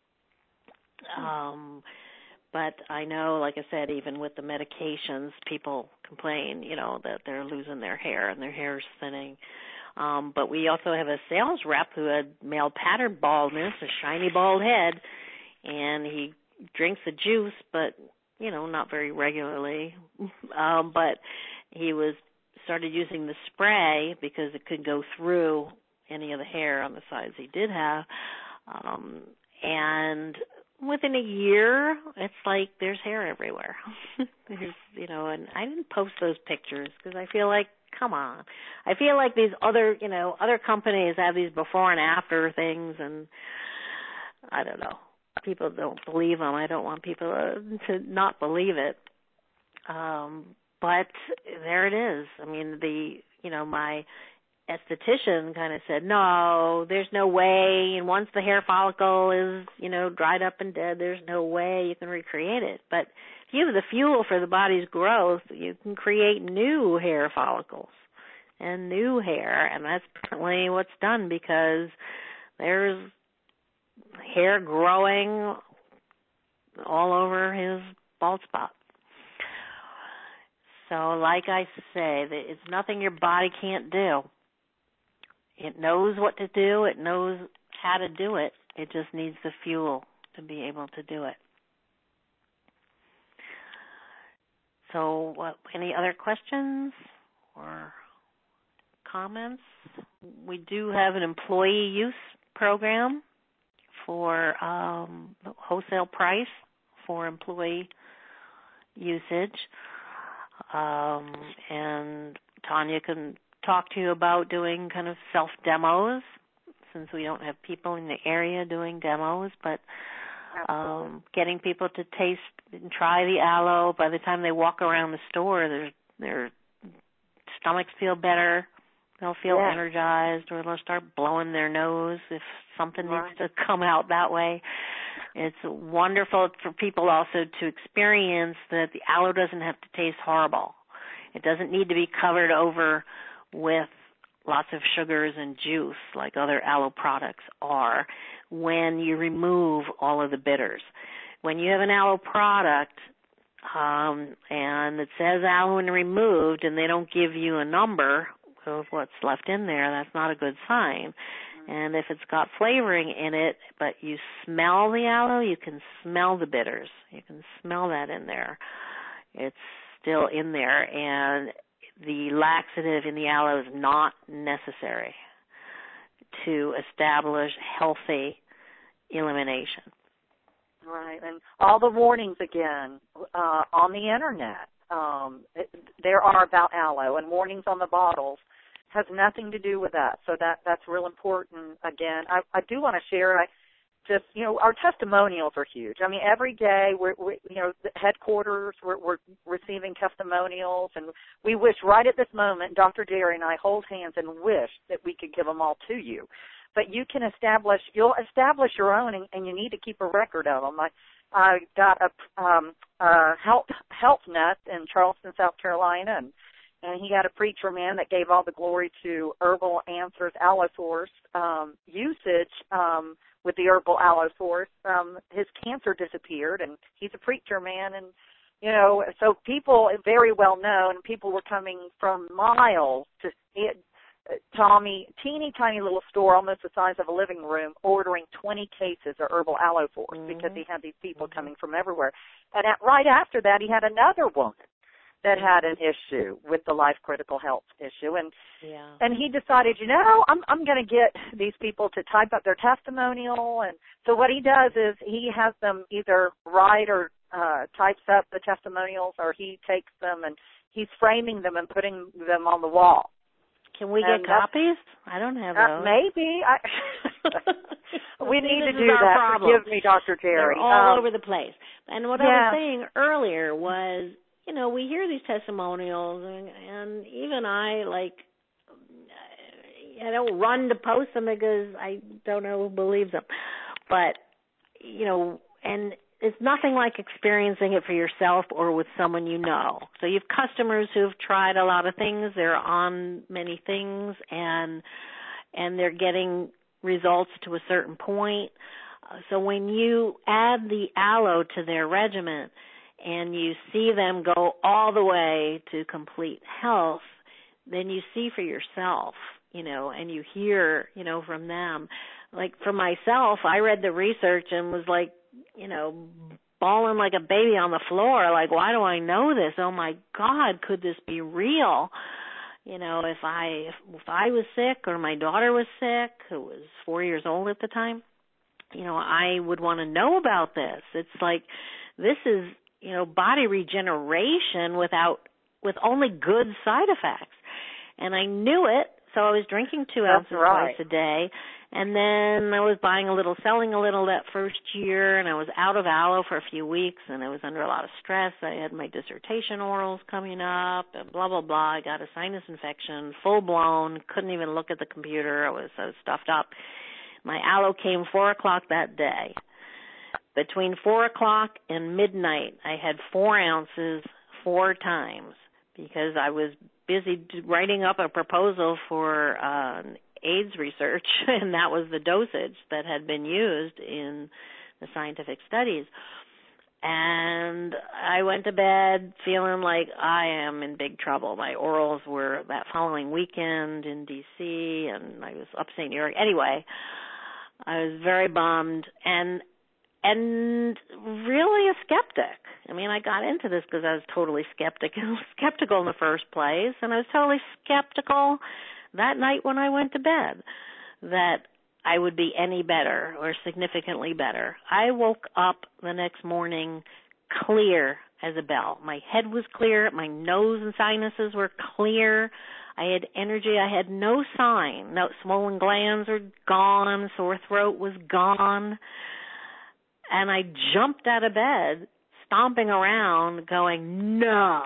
Um, but I know, like I said, even with the medications, people complain, you know, that they're losing their hair and their hair's thinning. Um, but we also have a sales rep who had male pattern baldness, a shiny bald head, and he drinks the juice, but, you know, not very regularly. um, but he was started using the spray because it could go through any of the hair on the sides he did have. Um, and within a year, it's like there's hair everywhere. There's, you know, and I didn't post those pictures because I feel like, come on. I feel like these other, you know, other companies have these before and after things, and I don't know. People don't believe them. I don't want people to, to not believe it. Um, but there it is. I mean, the, you know, my esthetician kind of said, no, there's no way. And once the hair follicle is, you know, dried up and dead, there's no way you can recreate it. But if you have the fuel for the body's growth, you can create new hair follicles and new hair. And that's apparently what's done, because there's hair growing all over his bald spot. So like I say, it's nothing your body can't do. It knows what to do. It knows how to do it. It just needs the fuel to be able to do it. So what, any other questions or comments? We do have an employee use program for um, wholesale price for employee usage. Um, and Tanya can talk to you about doing kind of self-demos, since we don't have people in the area doing demos, but um, getting people to taste and try the aloe. By the time they walk around the store, their their stomachs feel better. They'll feel yeah. energized, or they'll start blowing their nose if something right. needs to come out that way. It's wonderful for people also to experience that the aloe doesn't have to taste horrible. It doesn't need to be covered over with lots of sugars and juice like other aloe products are when you remove all of the bitters. When you have an aloe product um, and it says aloe and removed, and they don't give you a number of what's left in there, that's not a good sign. And if it's got flavoring in it, but you smell the aloe, you can smell the bitters. You can smell that in there. It's still in there, and the laxative in the aloe is not necessary to establish healthy elimination. Right, and all the warnings again uh, on the internet. Um, it, there are about aloe, and warnings on the bottles has nothing to do with that. So that that's real important. Again, I, I do want to share. I just you know our testimonials are huge. I mean, every day we're, we you know the headquarters we're, we're receiving testimonials, and we wish right at this moment, Doctor Jerry and I hold hands and wish that we could give them all to you. But you can establish, you'll establish your own, and, and you need to keep a record of them. I, I got a, um, a health, health nut in Charleston, South Carolina, and, and he had a preacher man that gave all the glory to Herbal Answers Aloe Source um, usage um, with the Herbal Aloe Source. Um, his cancer disappeared, and he's a preacher man, and you know, so people very well known. People were coming from miles to it. Tommy, teeny tiny little store, almost the size of a living room, ordering twenty cases of Herbal Aloe Force mm-hmm. because he had these people mm-hmm. coming from everywhere. And at, right after that, he had another woman that had an issue with the life critical health issue, and yeah. and he decided, you know, I'm I'm going to get these people to type up their testimonial, and so what he does is he has them either write or uh, types up the testimonials, or he takes them and he's framing them and putting them on the wall. Can we and get copies? I don't have those. Uh, maybe. I, we need to do that. Problem. Forgive me, Doctor Terry. They're all um, over the place. And what yeah. I was saying earlier was, you know, we hear these testimonials, and, and even I, like, I don't run to post them because I don't know who believes them. But, you know, and it's nothing like experiencing it for yourself or with someone you know. So you have customers who've tried a lot of things. They're on many things, and and they're getting results to a certain point. Uh, so when you add the aloe to their regimen and you see them go all the way to complete health, then you see for yourself you know, and you hear, you know, from them. Like for myself, I read the research and was like, you know, bawling like a baby on the floor. Like, why do I know this? Oh my God, could this be real? You know, if I if I was sick or my daughter was sick, who was four years old at the time, you know, I would want to know about this. It's like this is, you know, body regeneration without with only good side effects. And I knew it, so I was drinking two That's ounces right. twice a day. And then I was buying a little, selling a little that first year, and I was out of aloe for a few weeks, and I was under a lot of stress. I had my dissertation orals coming up, and blah, blah, blah. I got a sinus infection, full-blown, couldn't even look at the computer. I was so stuffed up. My aloe came four o'clock that day. Between four o'clock and midnight, I had four ounces four times because I was busy writing up a proposal for uh, AIDS research, and that was the dosage that had been used in the scientific studies. And I went to bed feeling like I am in big trouble. My orals were that following weekend in D C, and I was upstate New York. Anyway, I was very bummed and and really a skeptic. I mean, I got into this because I was totally skeptical, skeptical in the first place, and I was totally skeptical that night when I went to bed that I would be any better or significantly better. I woke up the next morning clear as a bell. My head was clear. My nose and sinuses were clear. I had energy. I had no sign. No swollen glands were gone. Sore throat was gone. And I jumped out of bed, stomping around, going, no,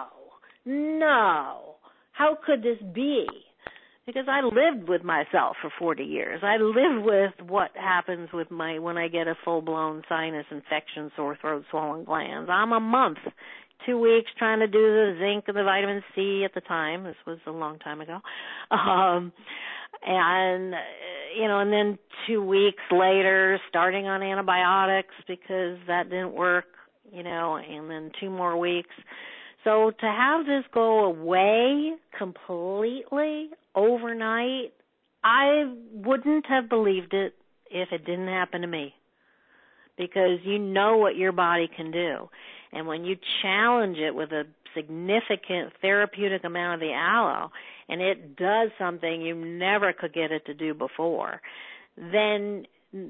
no, how could this be? Because I lived with myself for forty years. I live with what happens with my when I get a full-blown sinus infection, sore throat, swollen glands. I'm a month, two weeks trying to do the zinc and the vitamin C at the time. This was a long time ago. Um, and, you know, and then two weeks later starting on antibiotics because that didn't work, you know, and then two more weeks. So to have this go away completely overnight, I wouldn't have believed it if it didn't happen to me, because you know what your body can do. And when you challenge it with a significant therapeutic amount of the aloe, and it does something you never could get it to do before, then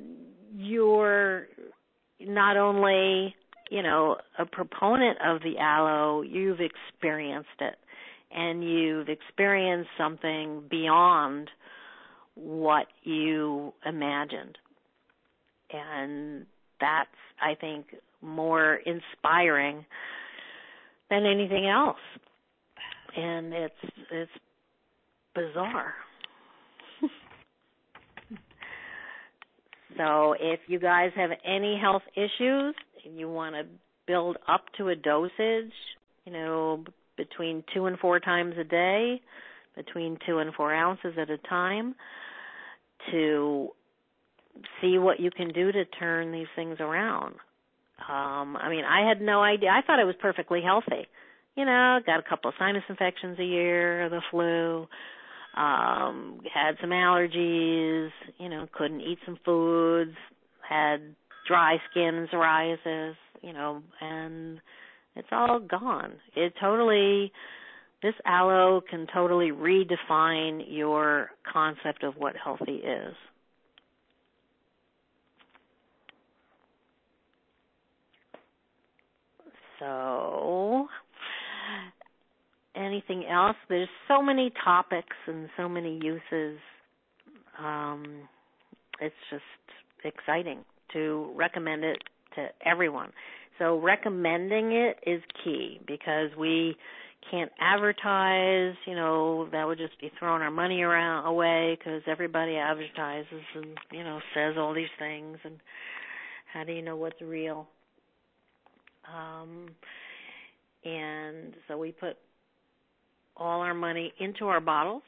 you're not only, you know, a proponent of the aloe, you've experienced it, and you've experienced something beyond what you imagined. And that's, I think, more inspiring than anything else. And it's it's bizarre. So if you guys have any health issues and you want to build up to a dosage, you know, between two and four times a day, between two and four ounces at a time, to see what you can do to turn these things around. Um, I mean, I had no idea. I thought I was perfectly healthy. You know, got a couple of sinus infections a year, the flu, um, had some allergies, you know, couldn't eat some foods, had dry skin, psoriasis, you know, and it's all gone. It totally, this aloe can totally redefine your concept of what healthy is. So, anything else? There's so many topics and so many uses. Um, it's just exciting to recommend it to everyone. So recommending it is key, because we can't advertise, you know, that would just be throwing our money around away, because everybody advertises and, you know, says all these things, and how do you know what's real? Um, and so we put all our money into our bottles,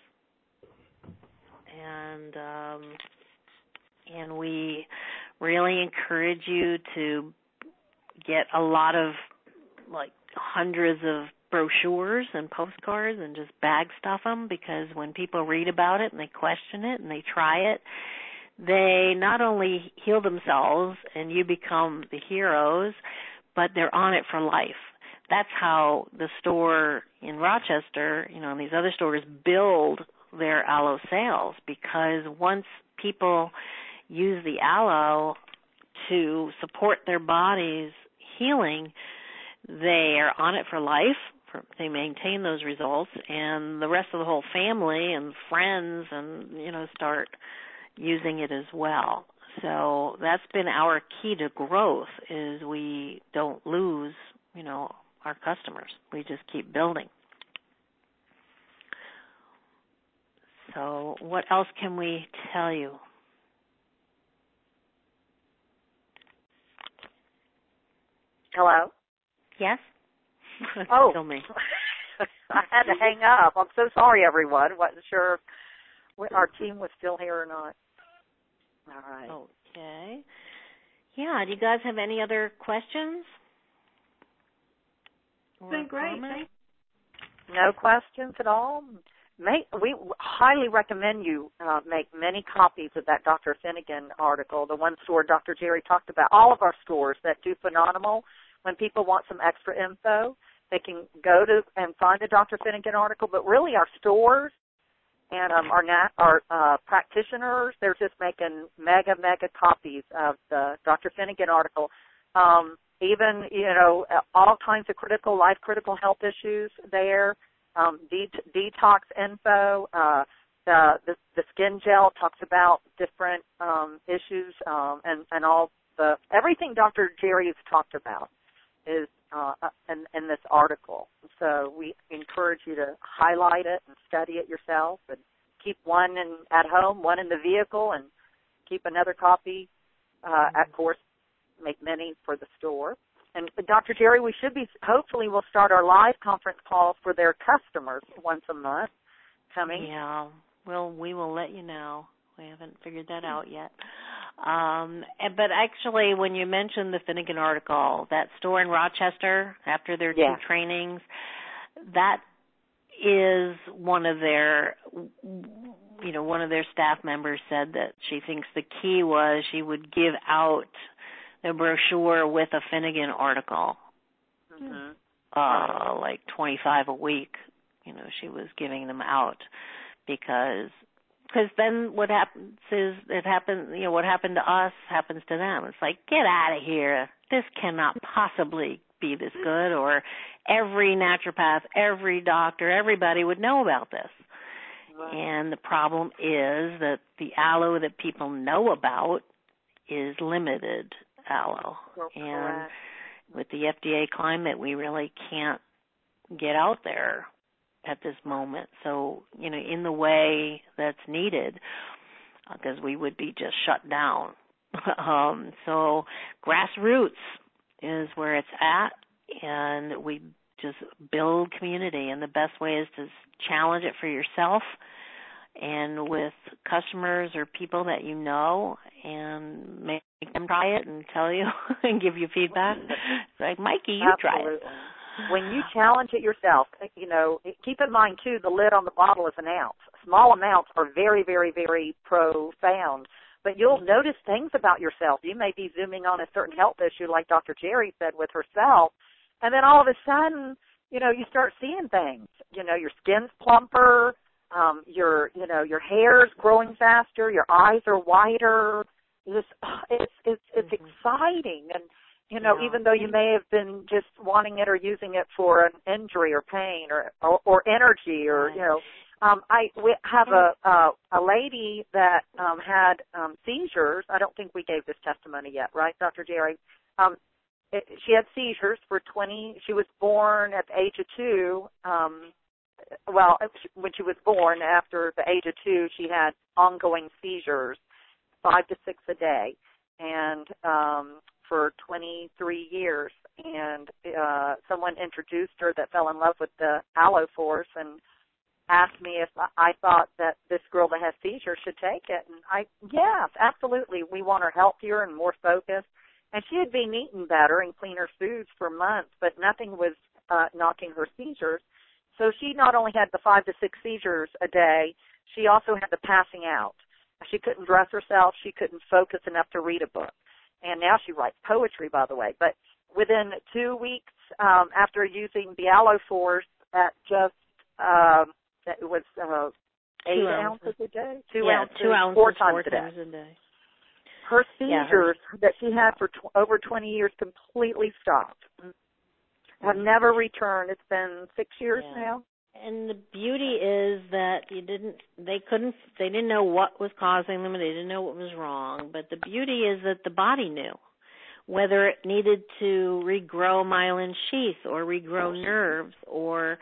and um, and we really encourage you to get a lot of, like, hundreds of brochures and postcards and just bag stuff them, because when people read about it and they question it and they try it, they not only heal themselves and you become the heroes, but they're on it for life. That's how the store in Rochester, you know, and these other stores build their aloe sales, because once people use the aloe to support their body's healing, they are on it for life. For, they maintain those results, and the rest of the whole family and friends and, you know, start using it as well. So that's been our key to growth, is we don't lose, you know, our customers. We just keep building. So what else can we tell you? Hello? Yes? Oh, Tell me. I had to hang up. I'm so sorry, everyone. Wasn't sure if our team was still here or not. All right. Okay. Yeah, do you guys have any other questions? It's been great. Thank No questions at all? Make, we highly recommend you uh, make many copies of that Doctor Finnegan article, the one store Doctor Jerry talked about. All of our stores that do phenomenal, when people want some extra info, they can go to and find the Doctor Finnegan article. But really, our stores and um, our nat- our uh, practitioners, they're just making mega, mega copies of the Doctor Finnegan article. Um, even, you know, all kinds of critical, life critical health issues there. Um, de- detox info, uh, the, the the skin gel talks about different um, issues, um, and and all the everything Doctor Jerry has talked about is uh, in, in this article. So we encourage you to highlight it and study it yourself, and keep one in, at home, one in the vehicle, and keep another copy. Uh, at course, make many for the store. And Doctor Jerry, we should be, hopefully we'll start our live conference calls for their customers once a month coming. Yeah, well, we will let you know. We haven't figured that out yet. Um, but actually, when you mentioned the Finnegan article, that store in Rochester, after their yeah. two trainings, that is one of their, you know, one of their staff members said that she thinks the key was she would give out the brochure with a Finnegan article, mm-hmm. uh, like twenty-five a week. You know, she was giving them out because, because then what happens is it happens. You know, what happened to us happens to them. It's like, get out of here. This cannot possibly be this good. Or every naturopath, every doctor, everybody would know about this. Right. And the problem is that the aloe that people know about is limited aloe. Well, and correct. With the F D A climate, we really can't get out there at this moment. So, you know, in the way that's needed, because uh, we would be just shut down. um, so grassroots is where it's at, and we just build community. And the best way is to challenge it for yourself and with customers or people that you know, and make them try it and tell you and give you feedback. It's like, Mikey, you Absolutely. try it. When you challenge it yourself, you know, keep in mind, too, the lid on the bottle is an ounce. Small amounts are very, very, very profound. But you'll notice things about yourself. You may be zooming on a certain health issue, like Doctor Jerry said with herself, and then all of a sudden, you know, you start seeing things. You know, your skin's plumper, um, your, you know, your hair's growing faster, your eyes are whiter. It's it's it's, it's mm-hmm. exciting, and you know, yeah. even though you may have been just wanting it or using it for an injury or pain or or, or energy or right. you know. Um, I we have a uh, a lady that um, had um, seizures. I don't think we gave this testimony yet, right, Doctor Jerry? Um, it, she had seizures for twenty. She was born at the age of two. Um, well, when she was born, after the age of two, she had ongoing seizures, five to six a day, and um, for twenty-three years. And uh, someone introduced her that fell in love with the Aloe Force and asked me if I thought that this girl that has seizures should take it. And I, yes, absolutely. We want her healthier and more focused. And she had been eating better and cleaner foods for months, but nothing was uh, knocking her seizures. So she not only had the five to six seizures a day, she also had the passing out. She couldn't dress herself. She couldn't focus enough to read a book. And now she writes poetry, by the way. But within two weeks um, after using the AlloForce at just, um, it was uh, eight two ounces. ounces a day? Two yeah, ounces, two ounces, four times, four a, times day. a day. Her seizures yeah, her... that she had for tw- over twenty years completely stopped. Have never returned. It's been six years yeah. now. And the beauty is that you didn't, they couldn't, they didn't know what was causing them, and they didn't know what was wrong. But the beauty is that the body knew whether it needed to regrow myelin sheath or regrow nerves or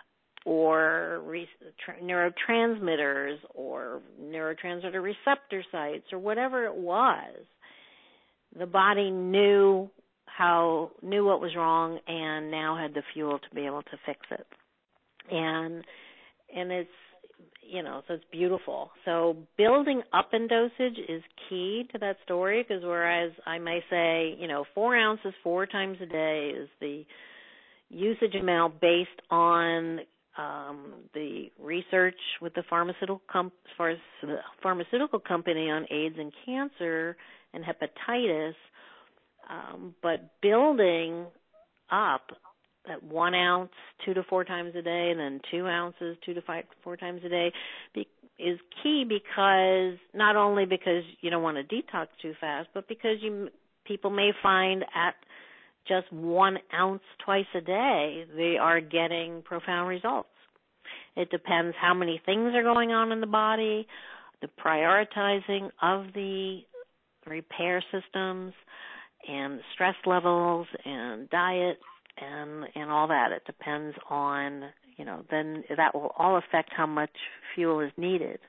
or re, tra- neurotransmitters or neurotransmitter receptor sites or whatever it was. The body knew how knew what was wrong and now had the fuel to be able to fix it. And and it's, you know, so it's beautiful. So building up in dosage is key to that story, because whereas I may say, you know, four ounces four times a day is the usage amount based on um, the research with the pharmaceutical, com- as far as the pharmaceutical company on AIDS and cancer and hepatitis, um, but building up at one ounce, two to four times a day, and then two ounces, two to five, four times a day, be, is key, because not only because you don't want to detox too fast, but because you people may find at just one ounce twice a day, they are getting profound results. It depends how many things are going on in the body, the prioritizing of the repair systems, and stress levels, and diet, and and all that. It depends on, you know, then that will all affect how much fuel is needed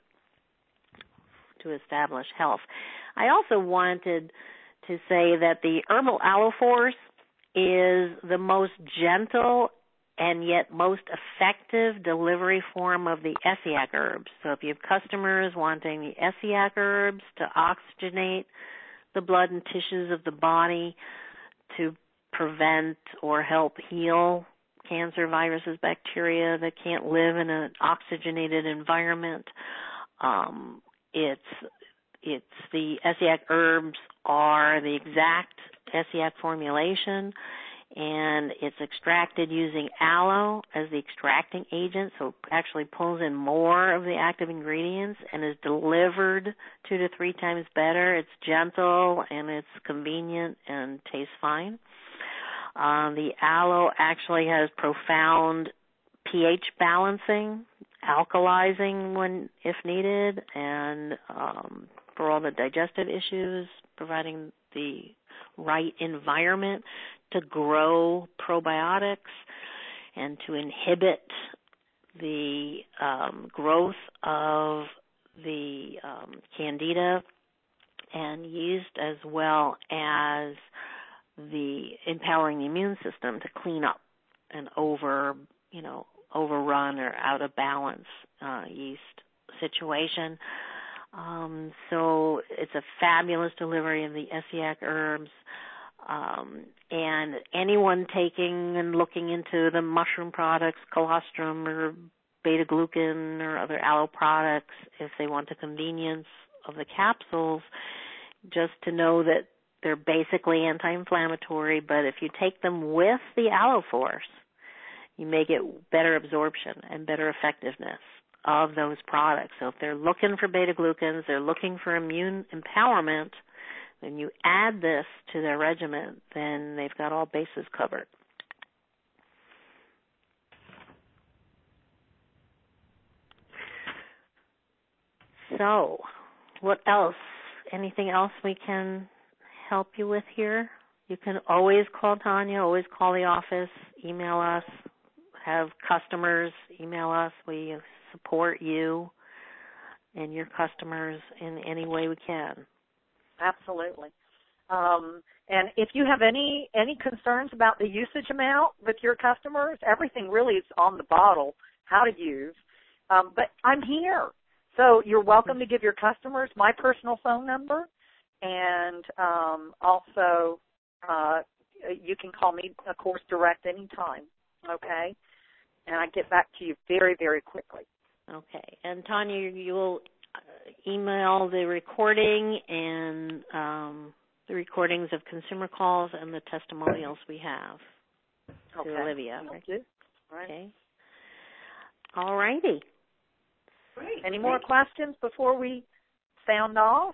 to establish health. I also wanted to say that the Herbal AlloForce is the most gentle and yet most effective delivery form of the Essiac herbs. So if you have customers wanting the Essiac herbs to oxygenate the blood and tissues of the body to prevent or help heal cancer, viruses, bacteria that can't live in an oxygenated environment, um, it's it's the Essiac herbs are the exact Essiac formulation, and it's extracted using aloe as the extracting agent, so it actually pulls in more of the active ingredients and is delivered two to three times better. It's gentle and it's convenient and tastes fine. Um, the aloe actually has profound pH balancing, alkalizing when if needed, and um, for all the digestive issues, providing the right environment to grow probiotics and to inhibit the um, growth of the um, candida, and used as well as the empowering the immune system to clean up an over, you know, overrun or out of balance uh, yeast situation. Um, so it's a fabulous delivery of the Essiac herbs. Um, and anyone taking and looking into the mushroom products, colostrum or beta-glucan or other aloe products, if they want the convenience of the capsules, just to know that they're basically anti-inflammatory, but if you take them with the AlloForce, you may get better absorption and better effectiveness of those products. So if they're looking for beta-glucans, they're looking for immune empowerment, then you add this to their regimen, then they've got all bases covered. So, what else? Anything else we can help you with here? You can always call Tanya, always call the office, email us, have customers email us. We support you and your customers in any way we can. Absolutely. Um, and if you have any any concerns about the usage amount with your customers, everything really is on the bottle, how to use. Um, but I'm here. So you're welcome to give your customers my personal phone number, and um, also uh, you can call me, of course, direct anytime. okay? And I get back to you very, very quickly. Okay. And Tanya, you will email the recording and um, the recordings of consumer calls and the testimonials we have Okay. to Olivia. Thank you. Right. Okay. All righty. Great. Any more questions before we sound off?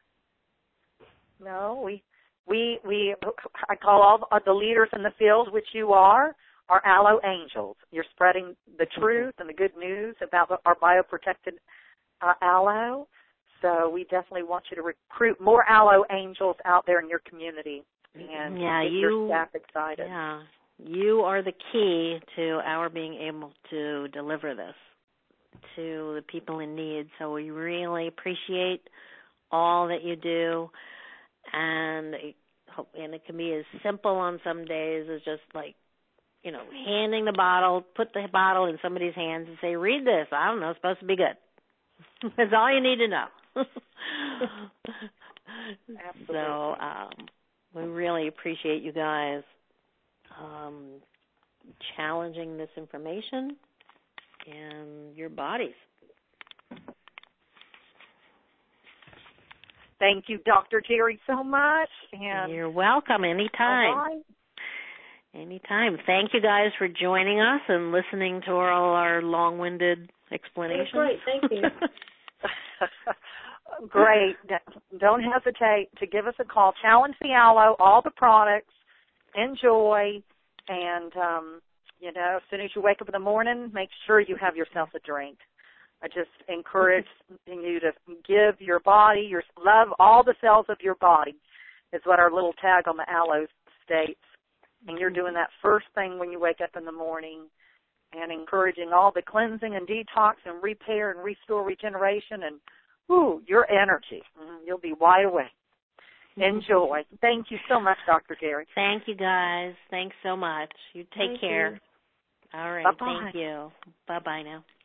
No, we, we, we. I call all the leaders in the field, which you are, are Aloe Angels. You're spreading the truth and the good news about our bioprotected uh, aloe. So we definitely want you to recruit more Aloe Angels out there in your community and yeah, get you, your staff excited. Yeah, you are the key to our being able to deliver this to the people in need. So we really appreciate all that you do, and it, and it can be as simple on some days as just like, you know, handing the bottle, put the bottle in somebody's hands and say, read this. I don't know, it's supposed to be good. That's all you need to know. Absolutely. So um, we really appreciate you guys um, challenging this information and your bodies. Thank you, Doctor Jerry, so much. And you're welcome. Anytime. Right. Anytime. Thank you guys for joining us and listening to all our long-winded explanations. Great. Thank you. Great. Don't hesitate to give us a call. Challenge the Aloe, all the products. Enjoy. And, um, you know, as soon as you wake up in the morning, make sure you have yourself a drink. I just encourage you to give your body, your love all the cells of your body is what our little tag on the aloe states. And you're doing that first thing when you wake up in the morning and encouraging all the cleansing and detox and repair and restore regeneration and, whoo, your energy. You'll be wide awake. Enjoy. Thank you so much, Doctor Gary. Thank you, guys. Thanks so much. You take Thank care. You. All right. Bye-bye. Thank you. Bye-bye now.